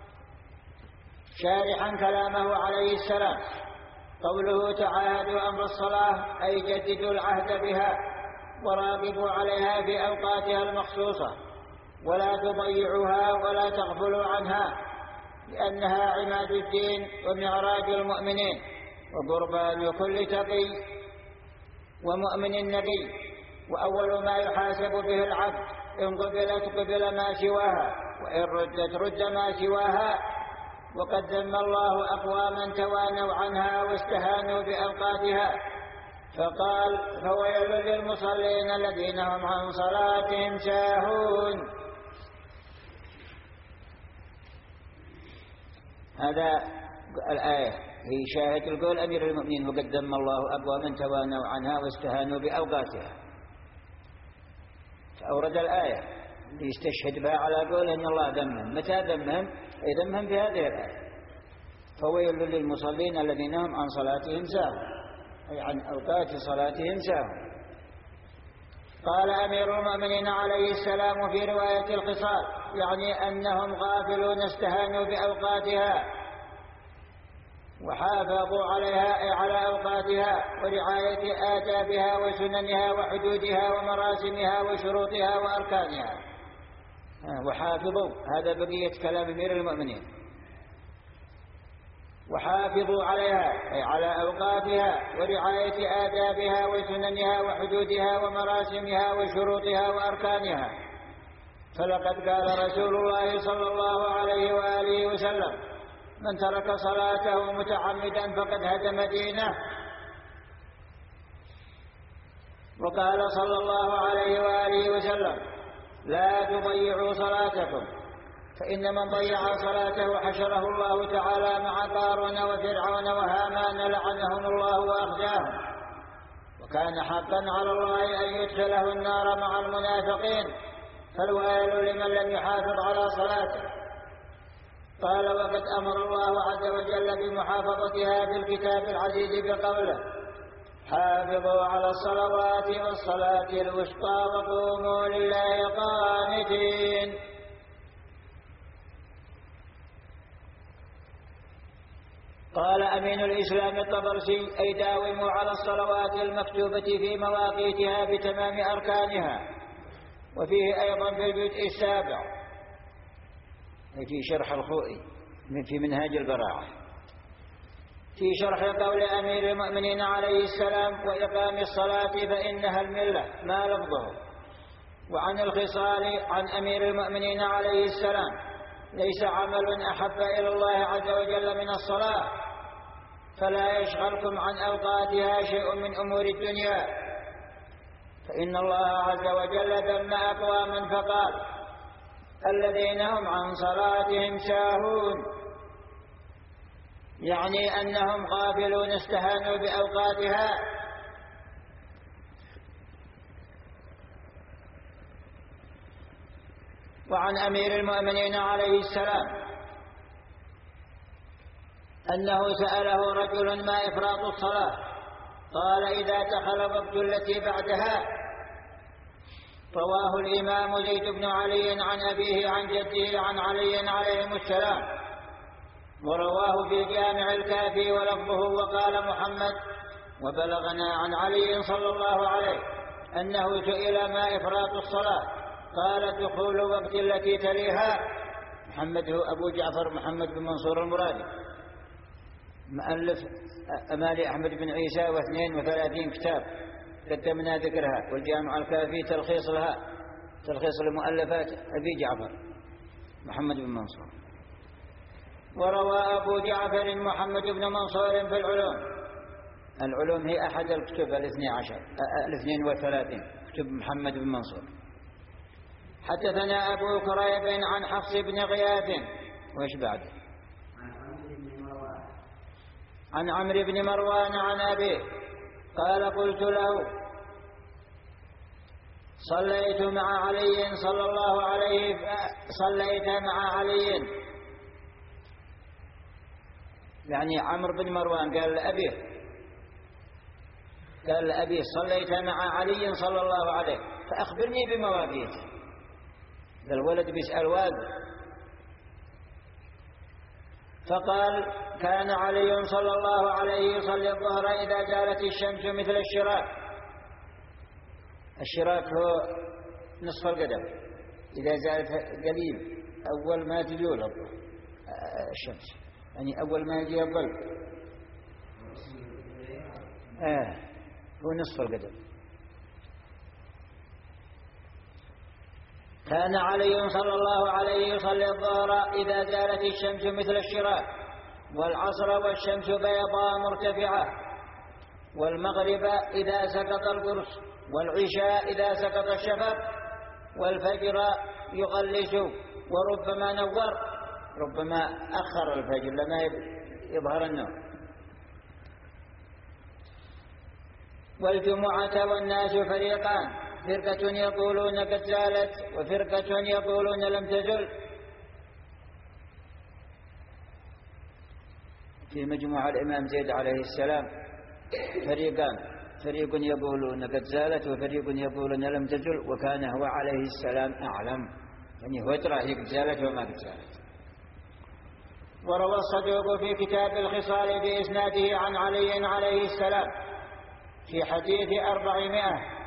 شارحا كلامه عليه السلام: قوله تعاهدوا أمر الصلاة أي جددوا العهد بها وراقبوا عليها في أوقاتها المخصوصة ولا تضيعوها ولا تغفلوا عنها، لأنها عماد الدين ومعراج المؤمنين وقربان كل تقي ومؤمن نبي، وأول ما يحاسب به العبد إن قبلت قبل ما سواها وإن ردت رد ما سواها. وقد ذم الله أقواما توانوا عنها واستهانوا بأوقاتها فقال: فويل للمصلين الذين هم عن صلاتهم ساهون. هذا الآية هي شاهد القول أمير المؤمنين: وقد ذم الله أقواما توانوا عنها واستهانوا بأوقاتها. فأورد الآية ليستشهد بها على قول أن الله ذمهم. متى ذمهم؟ أي ذمهم في هذه الآية: فويل للمصلين الذين هم عن صلاتهم ساهون، أي عن أوقات صلاتهم ساهون. قال أمير المؤمنين عليه السلام في رواية القصار يعني أنهم غافلون استهانوا بأوقاتها وحافظوا عليها أي على أوقاتها ورعاية آدابها وسننها وحدودها ومراسمها وشروطها وأركانها. وحافظوا، هذا بقية كلام أمير المؤمنين: وحافظوا عليها أي على أوقاتها ورعاية آدابها وسننها وحدودها ومراسمها وشروطها وأركانها. فلقد قال رسول الله صلى الله عليه وآله وسلم: من ترك صلاته متعمدا فقد هدم دينه. وقال صلى الله عليه وآله وسلم: لا تضيعوا صلاتكم، فإن من ضيع صلاته حشره الله تعالى مع قارون وفرعون وهامان لعنهم الله وأخزاهم، وكان حقا على الله أن يدخله النار مع المنافقين، فالويل لمن لم يحافظ على صلاته. قال: وقد أمر الله عز وجل بمحافظتها في الكتاب العزيز بقوله: حافظوا على الصلوات والصلاة الوسطى وقوموا لله قانتين. قال أمين الإسلام الطبرسي: أي داوموا على الصلوات المكتوبة في مواقيتها بتمام أركانها. وفيه أيضا في الجزء السابع في شرح الخوئي في منهاج البراعة في شرح قول أمير المؤمنين عليه السلام: وإقام الصلاة فإنها الملة ما لفظه. وعن الخصال عن أمير المؤمنين عليه السلام: ليس عمل أحب إلى الله عز وجل من الصلاة، فلا يشغلكم عن أوقاتها شيء من أمور الدنيا، فإن الله عز وجل ذم أقواما فقال: الذين هم عن صلاتهم ساهون، يعني أنهم غافلون استهانوا بأوقاتها. وعن أمير المؤمنين عليه السلام أنه سأله رجل: ما إفراط الصلاة؟ قال: إذا دخل الوقت التي بعدها. رواه الإمام زيد بن علي عن أبيه عن جده عن علي عليهم السلام، ورواه في جامع الكافي ولفظه. وقال محمد: وبلغنا عن علي صلى الله عليه أنه سئل: ما إفراط الصلاة؟ قال: دخول وقت التي تليها. محمد هو أبو جعفر محمد بن منصور المرادي، مؤلف أمالي أحمد بن عيسى 32 كتاب قدمنا ذكرها، والجامع الكافي تلخيص لها، تلخيص لمؤلفات أبي جعفر محمد بن منصور. وروى أبو جعفر محمد بن منصور في العلوم هي أحد الكتب 32 كتب محمد بن منصور. حدثنا أبو كريب عن حفص بن غياث. وإيش بعده؟ عن عمرو بن مروان عن أبيه قال: قلت له: صليت مع علي صلى الله عليه صليت مع علي، يعني عمرو بن مروان قال لأبيه صليت مع علي صلى الله عليه فأخبرني بمواقيت. الولد بيسأل والده، فقال: كان علي صلى الله عليه يصلي الظهر إذا زالت الشمس مثل الشراك. الشراك هو نصف القدم، إذا زالت قليل أول ما تزول الشمس، يعني أول ما يجي الظل هو نصف القدم. كان علي صلى الله عليه يصلي الظهر إذا زالت الشمس مثل الشراك، والعصر والشمس بيضاء مرتفعة، والمغرب إذا سقط القرص، والعشاء إذا سقط الشفق، والفجر يغلس وربما نور، ربما أخر الفجر لما يظهر النور، والجمعة والناس فريقان: فرقة يقولون قد زالت وفرقة يقولون لم تزل. في مجموعة الإمام زيد عليه السلام فريقان: فريق يقولون قد زالت وفريق يقولون لم تزل، وكان هو عليه السلام أعلم، يعني هو ترى هي قد زالت وما قد زالت. وروى الصدوق في كتاب الخصال بإسناده عن علي عليه السلام في حديث 400.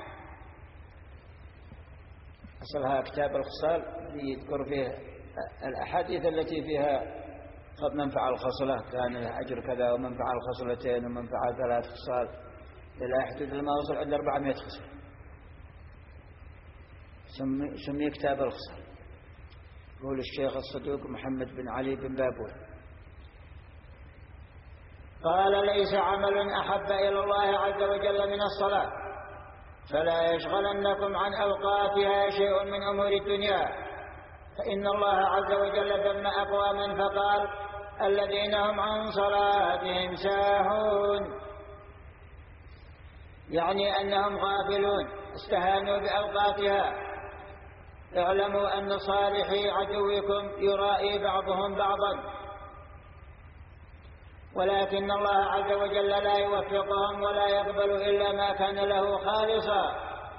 أصلها كتاب الخصال يذكر فيه الأحاديث التي فيها قد من فعل خصلة كان له أجر كذا، ومن فعل خصلتين، ومن فعل 3 خصال، إلى حدود ما وصل عند 400 خصال. سمي كتاب الخصال. يقول الشيخ الصدوق محمد بن علي بن بابوي قال: ليس عمل أحب إلى الله عز وجل من الصلاة، فلا يشغلنكم عن أوقاتها شيء من أمور الدنيا، فإن الله عز وجل ذم أقواما فقال: الذين هم عن صلاتهم ساهون، يعني أنهم غافلون استهانوا بأوقاتها. اعلموا أن صالحي عدوكم يرائي بعضهم بعضا، ولكن الله عز وجل لا يوفقهم ولا يقبل إلا ما كان له خالصا.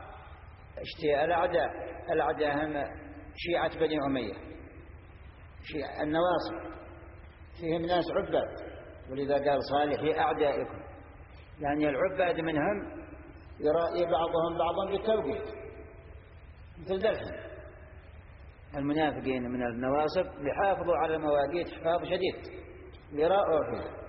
الأعداء هم شيعة بني أمية، شيعة النواصب، فيهم ناس عباد، ولذا قال صالحي أعدائكم، يعني العباد منهم يرائي بعضهم بعضا بالتوقيت، مثل ذلك المنافقين من النواصب يحافظوا على المواقيت حفاظ شديد يراءوا فيها.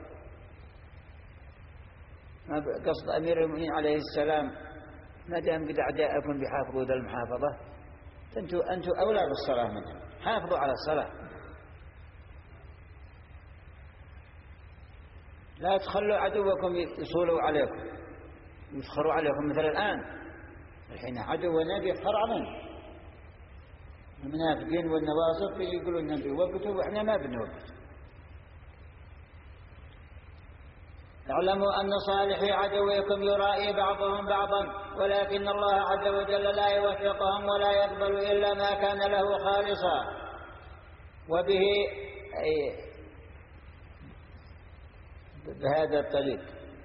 قصد أمير المؤمنين عليه السلام ما دام قد أعداءكم بيحافظوا ذا المحافظة، أنتم أولى بالصلاة منهم، حافظوا على الصلاة، لا تخلوا عدوكم يصولوا عليكم يفخروا عليكم مثل الحين عدونا بيفخر علينا. المنافقين والنواصب يقولون أنهم بيوقتوا وإحنا ما بنوقت. اعلموا أن صالحي عدوكم يرائي بعضهم بعضا، ولكن الله عز وجل لا يوفقهم ولا يقبل إلا ما كان له خالصا. وبه بهذا الطريق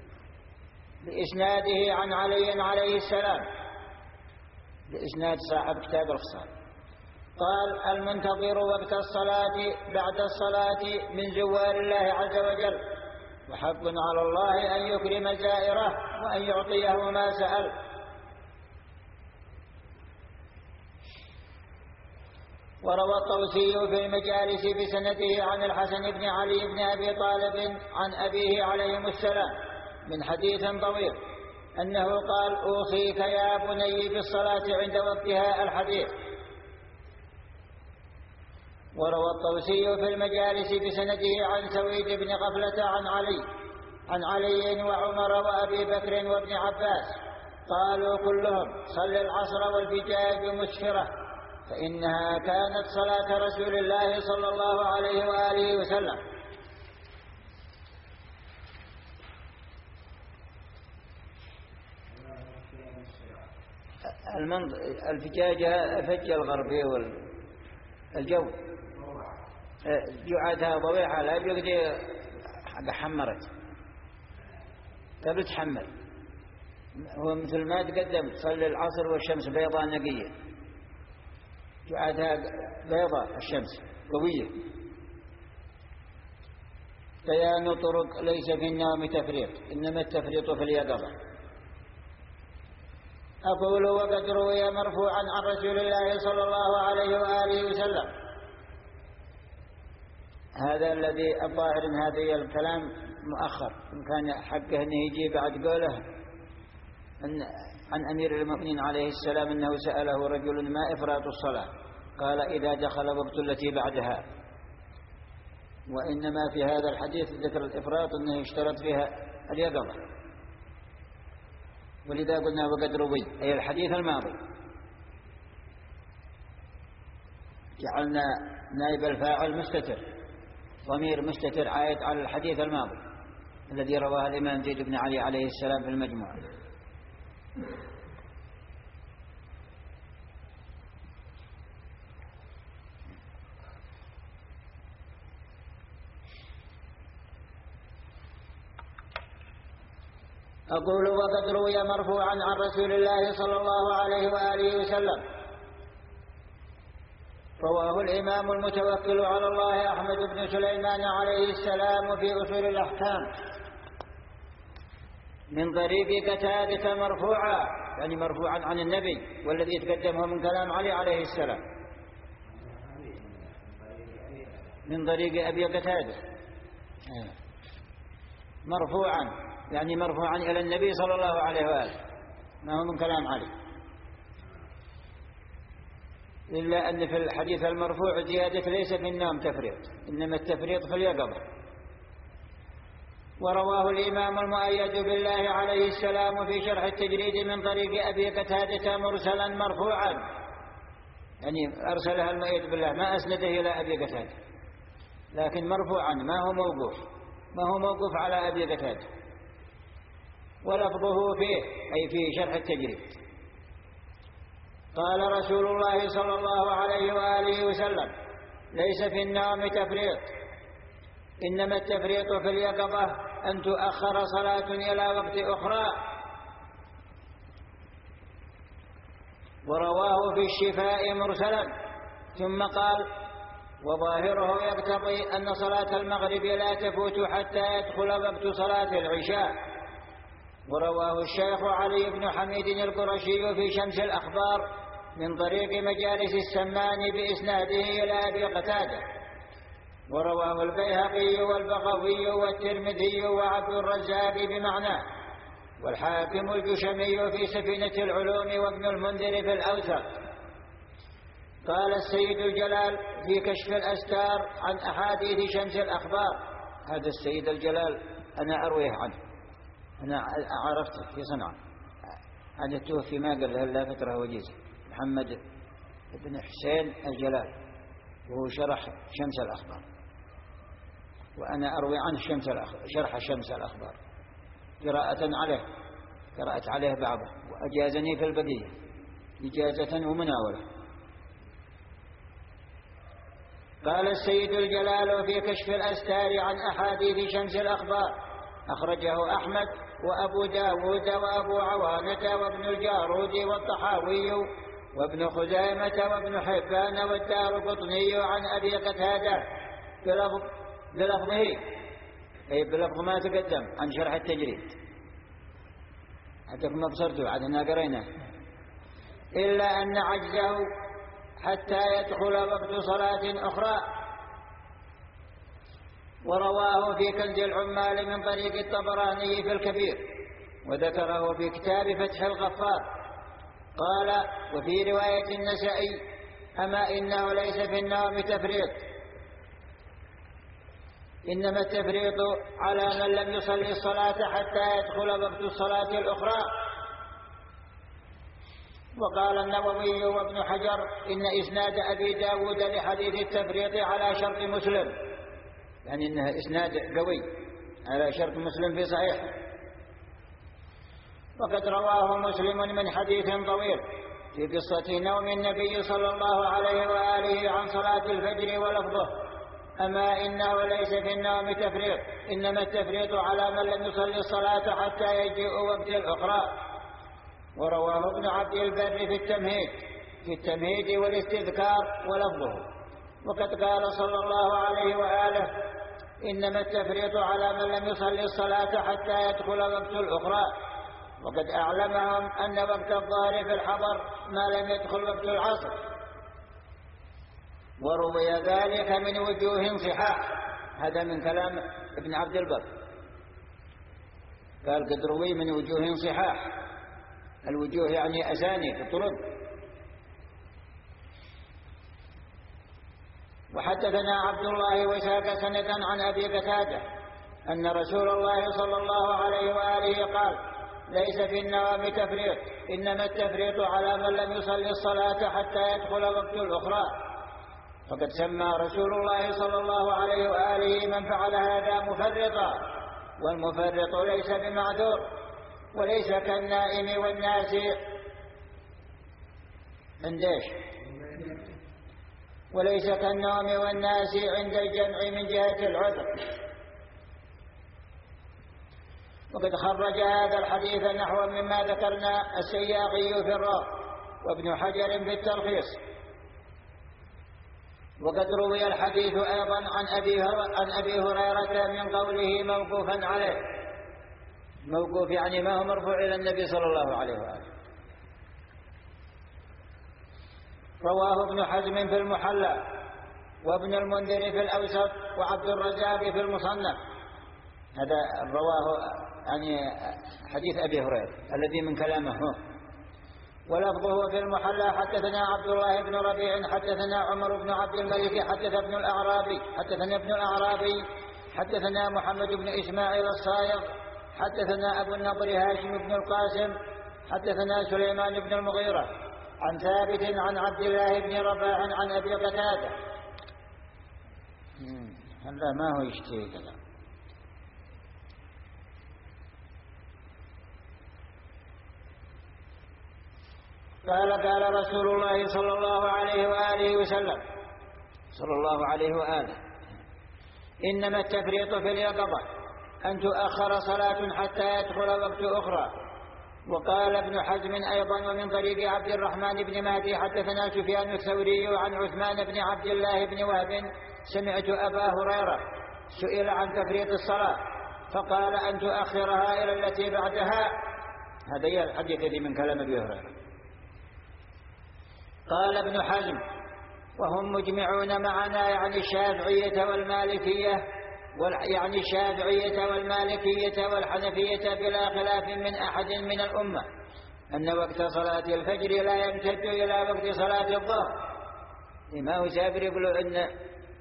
بإسناده عن علي عليه السلام، بإسناد صاحب كتاب الخصال، قال: المنتظر وقت الصلاة بعد الصلاة من زوار الله عز وجل، وحق على الله أن يكرم زائره وأن يعطيه ما سأل. وروى الطوسي في المجالس بسنده عن الحسن بن علي بن أبي طالب عن أبيه عليهم السلام من حديث طويل أنه قال: أوصيك يا بني بالصلاة عند وقتها الحديث. وروى الطوسي في المجالس بسنده عن سويد بن غفلة عن علي وعمر وأبي بكر وابن عباس قالوا كلهم: صل العصر والفجاج مسفرة، فإنها كانت صلاة رسول الله صلى الله عليه وآله وسلم. الفجاجة الفج الغربي والجو جعتها ضويحة لا يقدر حمرت قبل تحمل، هو مثل ما تقدم تصلي العصر والشمس بيضاء نقية، جعتها بيضاء الشمس قوية. بيان طرق ليس في النوم تفريط، إنما التفريط في اليقظة. أقول: وقد روي مرفوعا عن رسول الله صلى الله عليه وآله وسلم. هذا الذي الظاهر ان هذا الكلام مؤخر، إن كان حقه أنه يجي بعد قوله عن أمير المؤمنين عليه السلام أنه سأله رجل: ما إفراط الصلاة؟ قال: إذا دخل وقت التي بعدها. وإنما في هذا الحديث ذكر الإفراط أنه يشترط فيها اليقظة، ولذا قلنا وقد روي أي الحديث الماضي، جعلنا نائب الفاعل مستتر، ضمير مستتر عائد على الحديث الماضي الذي رواه الإمام زيد بن علي عليه السلام في المجموع. أقول: وقد روي مرفوعا عن رسول الله صلى الله عليه وآله وسلم. رواه الإمام المتوكل على الله أحمد بن سليمان عليه السلام في أصول الأحكام من طريق قتادة مرفوعا، يعني مرفوعا عن النبي، والذي يتقدمه من كلام علي عليه السلام، من طريق أبي قتادة مرفوعا، يعني مرفوعا إلى النبي صلى الله عليه وآله، ما هو من كلام علي، إلا أن في الحديث المرفوع زيادة ليس في النوم تفريط، إنما التفريط في اليقظة. ورواه الإمام المؤيد بالله عليه السلام في شرح التجريد من طريق أبي قتادة مرسلا مرفوعا، يعني أرسلها المؤيد بالله، ما أسنده إلى أبي قتادة، لكن مرفوعا، ما هو موقوف على أبي قتادة. ولفظه فيه أي في شرح التجريد: قال رسول الله صلى الله عليه وآله وسلم: ليس في النوم تفريط، إنما التفريط في اليقظة أن تؤخر صلاة إلى وقت أخرى. ورواه في الشفاء مرسلا. ثم قال: وظاهره يقتضي أن صلاة المغرب لا تفوت حتى يدخل وقت صلاة العشاء. ورواه الشيخ علي بن حميد القرشي في شمس الأخبار من طريق مجالس السمان بإسناده إلى أبي قتادة. ورواه البيهقي والبغوي والترمذي وعبد الرزاق بمعناه، والحاكم الجشمي في سفينة العلوم، وابن المنذر في الأوسط. قال السيد الجلال في كشف الأستار عن أحاديث شمس الأخبار. هذا السيد الجلال أنا أرويه عنه، أنا عرفته في صنعاء، عدته في ما قبل هلا فترة وجيزة، محمد بن حسين الجلال، وهو شرح شمس الأخبار، وأنا أروي عنه شرح شمس الأخبار قراءة عليه، قرأت عليه بعضه، وأجازني في البقية إجازة ومناولة. قال السيد الجلال في كشف الأستار عن أحاديث شمس الأخبار: أخرجه أحمد وأبو داود وأبو عوانة وابن الجارود والطحاوي وابن خزيمة وابن حبان والدارقطني عن أبي قتادة بلفظه، أي بلفظ ما تقدم عن شرح التجريد، حتى ما بصرته عدنا قرينا، إلا أن عجزه حتى يدخل وقت صلاة أخرى. ورواه في كنز العمال من طريق الطبراني في الكبير، وذكره في كتاب فتح الغفار. قال: وفي رواية النسائي: أما إنه ليس في النوم تفريط، إنما التفريط على من لم يصلي الصلاة حتى يدخل وقت الصلاة الأخرى. وقال النووي وابن حجر: إن إسناد أبي داود لحديث التفريط على شرط مسلم، يعني إنها إسناد قوي على شرط مسلم في صحيح. وقد رواه مسلم من حديث طويل في قصة نوم النبي صلى الله عليه وآله عن صلاة الفجر، ولفظه: أما إنه ليس في النوم تفريط، إنما التفريط على من لم يصلي الصلاة حتى يجيء وقت الأخرى. ورواه ابن عبد البر في التمهيد والاستذكار، ولفظه: وقد قال صلى الله عليه وآله: إنما التفريط على من لم يصلي الصلاة حتى يدخل وقت الأخرى. وقد أعلمهم أن وقت الظهر في الحضر ما لم يدخل وقت العصر. وروي ذلك من وجوه صحاح. هذا من كلام ابن عبد البر، قال قد روي من وجوه صحاح، الوجوه يعني أسانيد الطرق. وحدثنا عبد الله وساق سندا عن أبي قتادة أن رسول الله صلى الله عليه وآله قال: ليس في النوم تفريط، إنما التفريط على من لم يصلي الصلاة حتى يدخل وقت الأخرى. فقد سمى رسول الله صلى الله عليه وآله من فعل هذا مفرطا، والمفرط ليس بمعذور، وليس كالنائم والناس وليس كالنوم والناس عند الجمع من جهة العذر. وقد خرج هذا الحديث نحو مما ذكرنا السياقي في الروح وابن حجر في التلخيص. وقد روي الحديث أيضا عن أبي هريرة من قوله موقوفا عليه. موقوف يعني ما هو مرفوع إلى النبي صلى الله عليه وآله. رواه ابن حزم في المحلى، وابن المنذر في الأوسط، وعبد الرزاق في المصنف. هذا رواه يعني حديث أبي هريرة الذي من كلامه هو. ولفظه في المحلى: حدثنا عبد الله بن ربيع حدثنا عمر بن عبد الملك حدثنا ابن الأعرابي حدثنا محمد بن إسماعيل الصايغ حدثنا أبو النضر هاشم بن القاسم حدثنا سليمان بن المغيرة عن ثابت عن عبد الله بن رباح عن أبي قتادة. هذا ما هو يشتري كذا. قال رسول الله صلى الله عليه وآله وسلم إنما التفريط في اليقظة أن تؤخر صلاة حتى يدخل وقت أخرى. وقال ابن حزم أيضا: ومن طريق عبد الرحمن بن مهدي حدثنا سفيان الثوري عن عثمان بن عبد الله بن وهب سمعت أبا هريرة سئل عن تفريط الصلاة فقال: أن تؤخرها إلى التي بعدها. هذا هي الحديث الذي من كلام أبي هريرة. قال ابن حزم: وهم مجمعون معنا، يعني الشافعية والمالكية والحنفية بلا خلاف من أحد من الأمة أن وقت صلاة الفجر لا يمتد إلى وقت صلاة الظهر. الإمام الشافعي يقولوا إن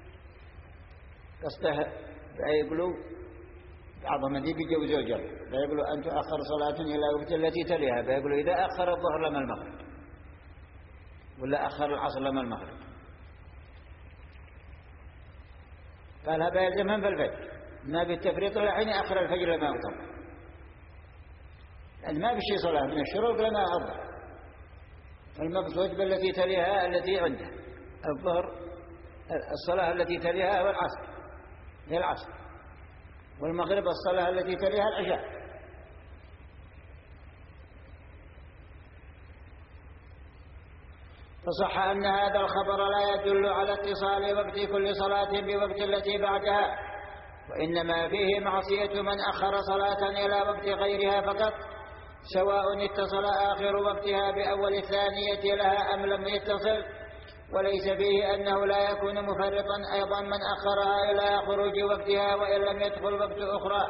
قصده يقولوا بعضهم الذي بيجوزوا جل يقولوا أن تؤخر صلاة إلى وقت التي تليها، فيقولوا إذا أخر الظهر لما المغرب، ولا أخر العصر لما المغرب. قال هذا يلزمهم في الفجر، ما بالتفريط الحين أخر الفجر لما أوتر، يعني ما بشي صلاة من الشروق لما أظهر. المقصود بالتي تليها التي عنده الظهر، الصلاة التي تليها والعصر هي العصر، والمغرب الصلاة التي تليها العشاء. فصح أن هذا الخبر لا يدل على اتصال وقت كل صلاة بوقت التي بعدها، وإنما فيه معصية من أخر صلاة إلى وقت غيرها فقط، سواء اتصل آخر وقتها بأول الثانية لها أم لم يتصل. وليس فيه أنه لا يكون مفرطا أيضا من أخرها إلى خروج وقتها وإن لم يدخل وقت أخرى،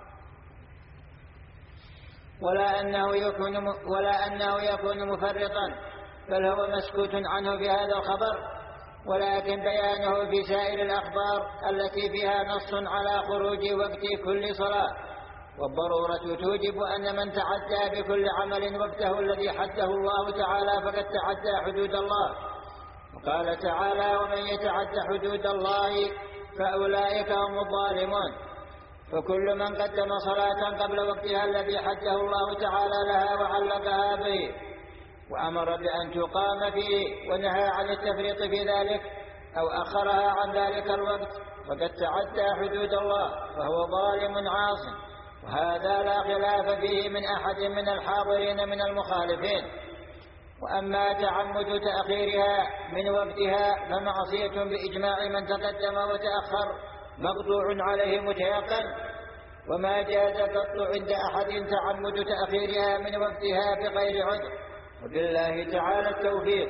ولا أنه يكون مفرطا، بل هو مسكوت عنه بهذا الخبر. ولكن بيانه في سائر الأخبار التي فيها نص على خروج وقت كل صلاة. والضرورة توجب أن من تعدى بكل عمل وقته الذي حده الله تعالى فقد تعدى حدود الله. وقال تعالى: ومن يتعد حدود الله فأولئك هم الظالمون. فكل من قدم صلاة قبل وقتها الذي حده الله تعالى لها وعلقها به وأمر بأن تقام فيه ونهى عن التفريط في ذلك أو أخرها عن ذلك الوقت فقد تعدى حدود الله فهو ظالم عاص، وهذا لا خلاف فيه من أحد من الحاضرين من المخالفين. وأما تعمد تأخيرها من وقتها فمعصية بإجماع من تقدم وتأخر مقطوع عليه متيقن، وما جاز قط عند أحد تعمد تأخيرها من وقتها بغير عذر، وبالله تعالى التوفيق.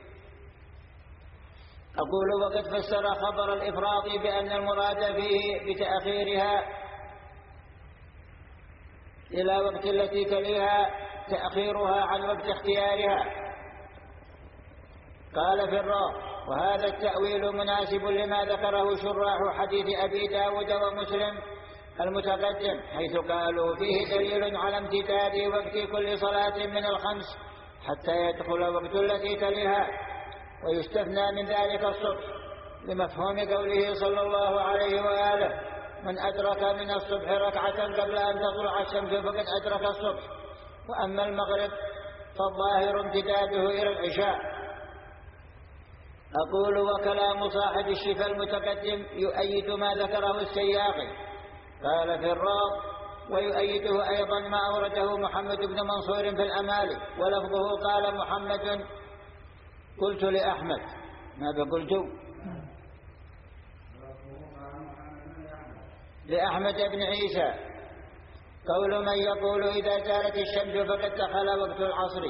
أقول: وقد فسر خبر الإفراط بأن المراد فيه بتأخيرها إلى وقت التي تليها تأخيرها عن وقت اختيارها. قال في الراء: وهذا التأويل مناسب لما ذكره شراح حديث أبي داود ومسلم المتقدم، حيث قالوا فيه دليل على امتداد وقت كل صلاة من الخمس حتى يدخل وقت التي تليها، ويستثنى من ذلك الصبح لمفهوم قوله صلى الله عليه وآله: من أدرك من الصبح ركعة قبل أن تطلع الشمس فقد أدرك الصبح. وأما المغرب فالظاهر امتداده إلى العشاء. أقول: وكلام صاحب الشفاء المتقدم يؤيد ما ذكره السياقي. قال في الراء: ويؤيده أيضا ما أورده محمد بن منصور في الأمالي، ولفظه قال محمد: قلت لأحمد، ما بقلت لأحمد بن عيسى، قول من يقول إذا زالت الشمس فقد دخل وقت العصر،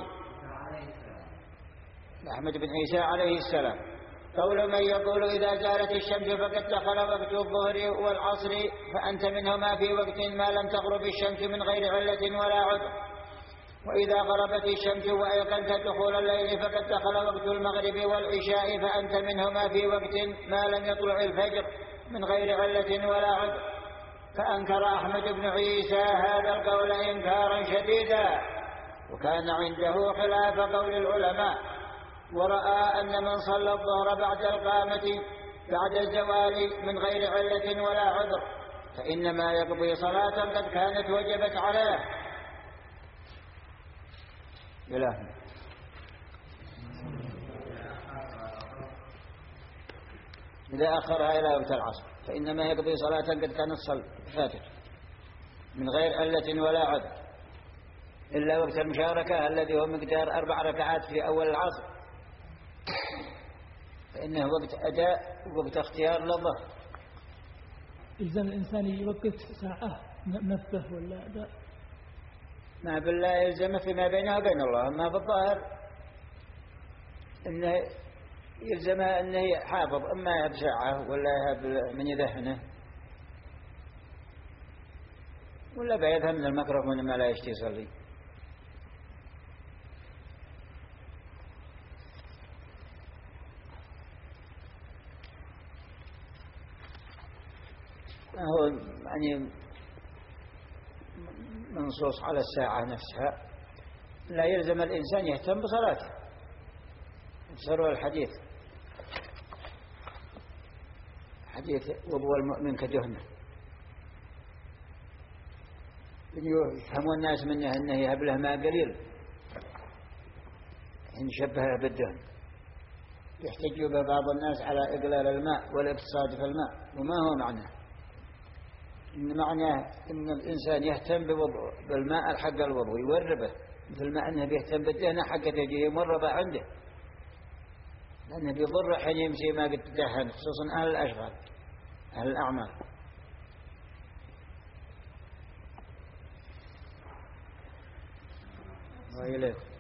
أحمد بن عيسى عليه السلام، قول من يقول إذا زالت الشمس فقد دخل وقت الظهر والعصر فأنت منهما في وقت ما لم تغرب الشمس من غير علة ولا عذر. وإذا غربت الشمس وأيقنت دخول الليل فقد دخل وقت المغرب والعشاء فأنت منهما في وقت ما لم يطلع الفجر من غير علة ولا عذر. فأنكر أحمد بن عيسى هذا القول إنكارا شديدا، وكان عنده خلاف قول العلماء، ورأى أن من صلى الظهر بعد القامة بعد الزوال من غير علة ولا عذر فإنما يقضي صلاة قد كانت وجبت عليه. إلهنا إذا أخرها إلى وقت العصر فإنما يقضي صلاة قد كانت فاتت من غير علة ولا عذر، إلا وقت المشاركة الذي هو مقدار 4 ركعات في أول العصر، فإنه وقت أداء ووقت اختيار للظهر. إذن الإنسان يوقف ساعة منبه ولا أداء؟ ما بالله يلزم فيما بينه وبين الله، ما بالظاهر إنه يلزم أنه حافظ، أما يهب ساعة ولا يهب من يذهنه ولا بيذهب من الميكروفون ما لا يشتي يصلي. هو يعني منصوص على الساعة نفسها، لا يلزم الإنسان يهتم بصلاته. سروا الحديث حديث وضوء المؤمن كدهنه، يفهمون الناس منه أنه يهب له ماء قليل إن شبهه بالدهن، يحتج به بعض الناس على إقلال الماء والاقتصاد في الماء، وما هو معناه. إن معناه إن الإنسان يهتم بالماء الحق الوضوء يوربه، مثل ما أنه بيهتم بالدهن حق تجيه مربى عنده، لأنه بيضر حين يمشي ما قد تدهن، خصوصا أهل الأشغال أهل الأعمال. وإليكم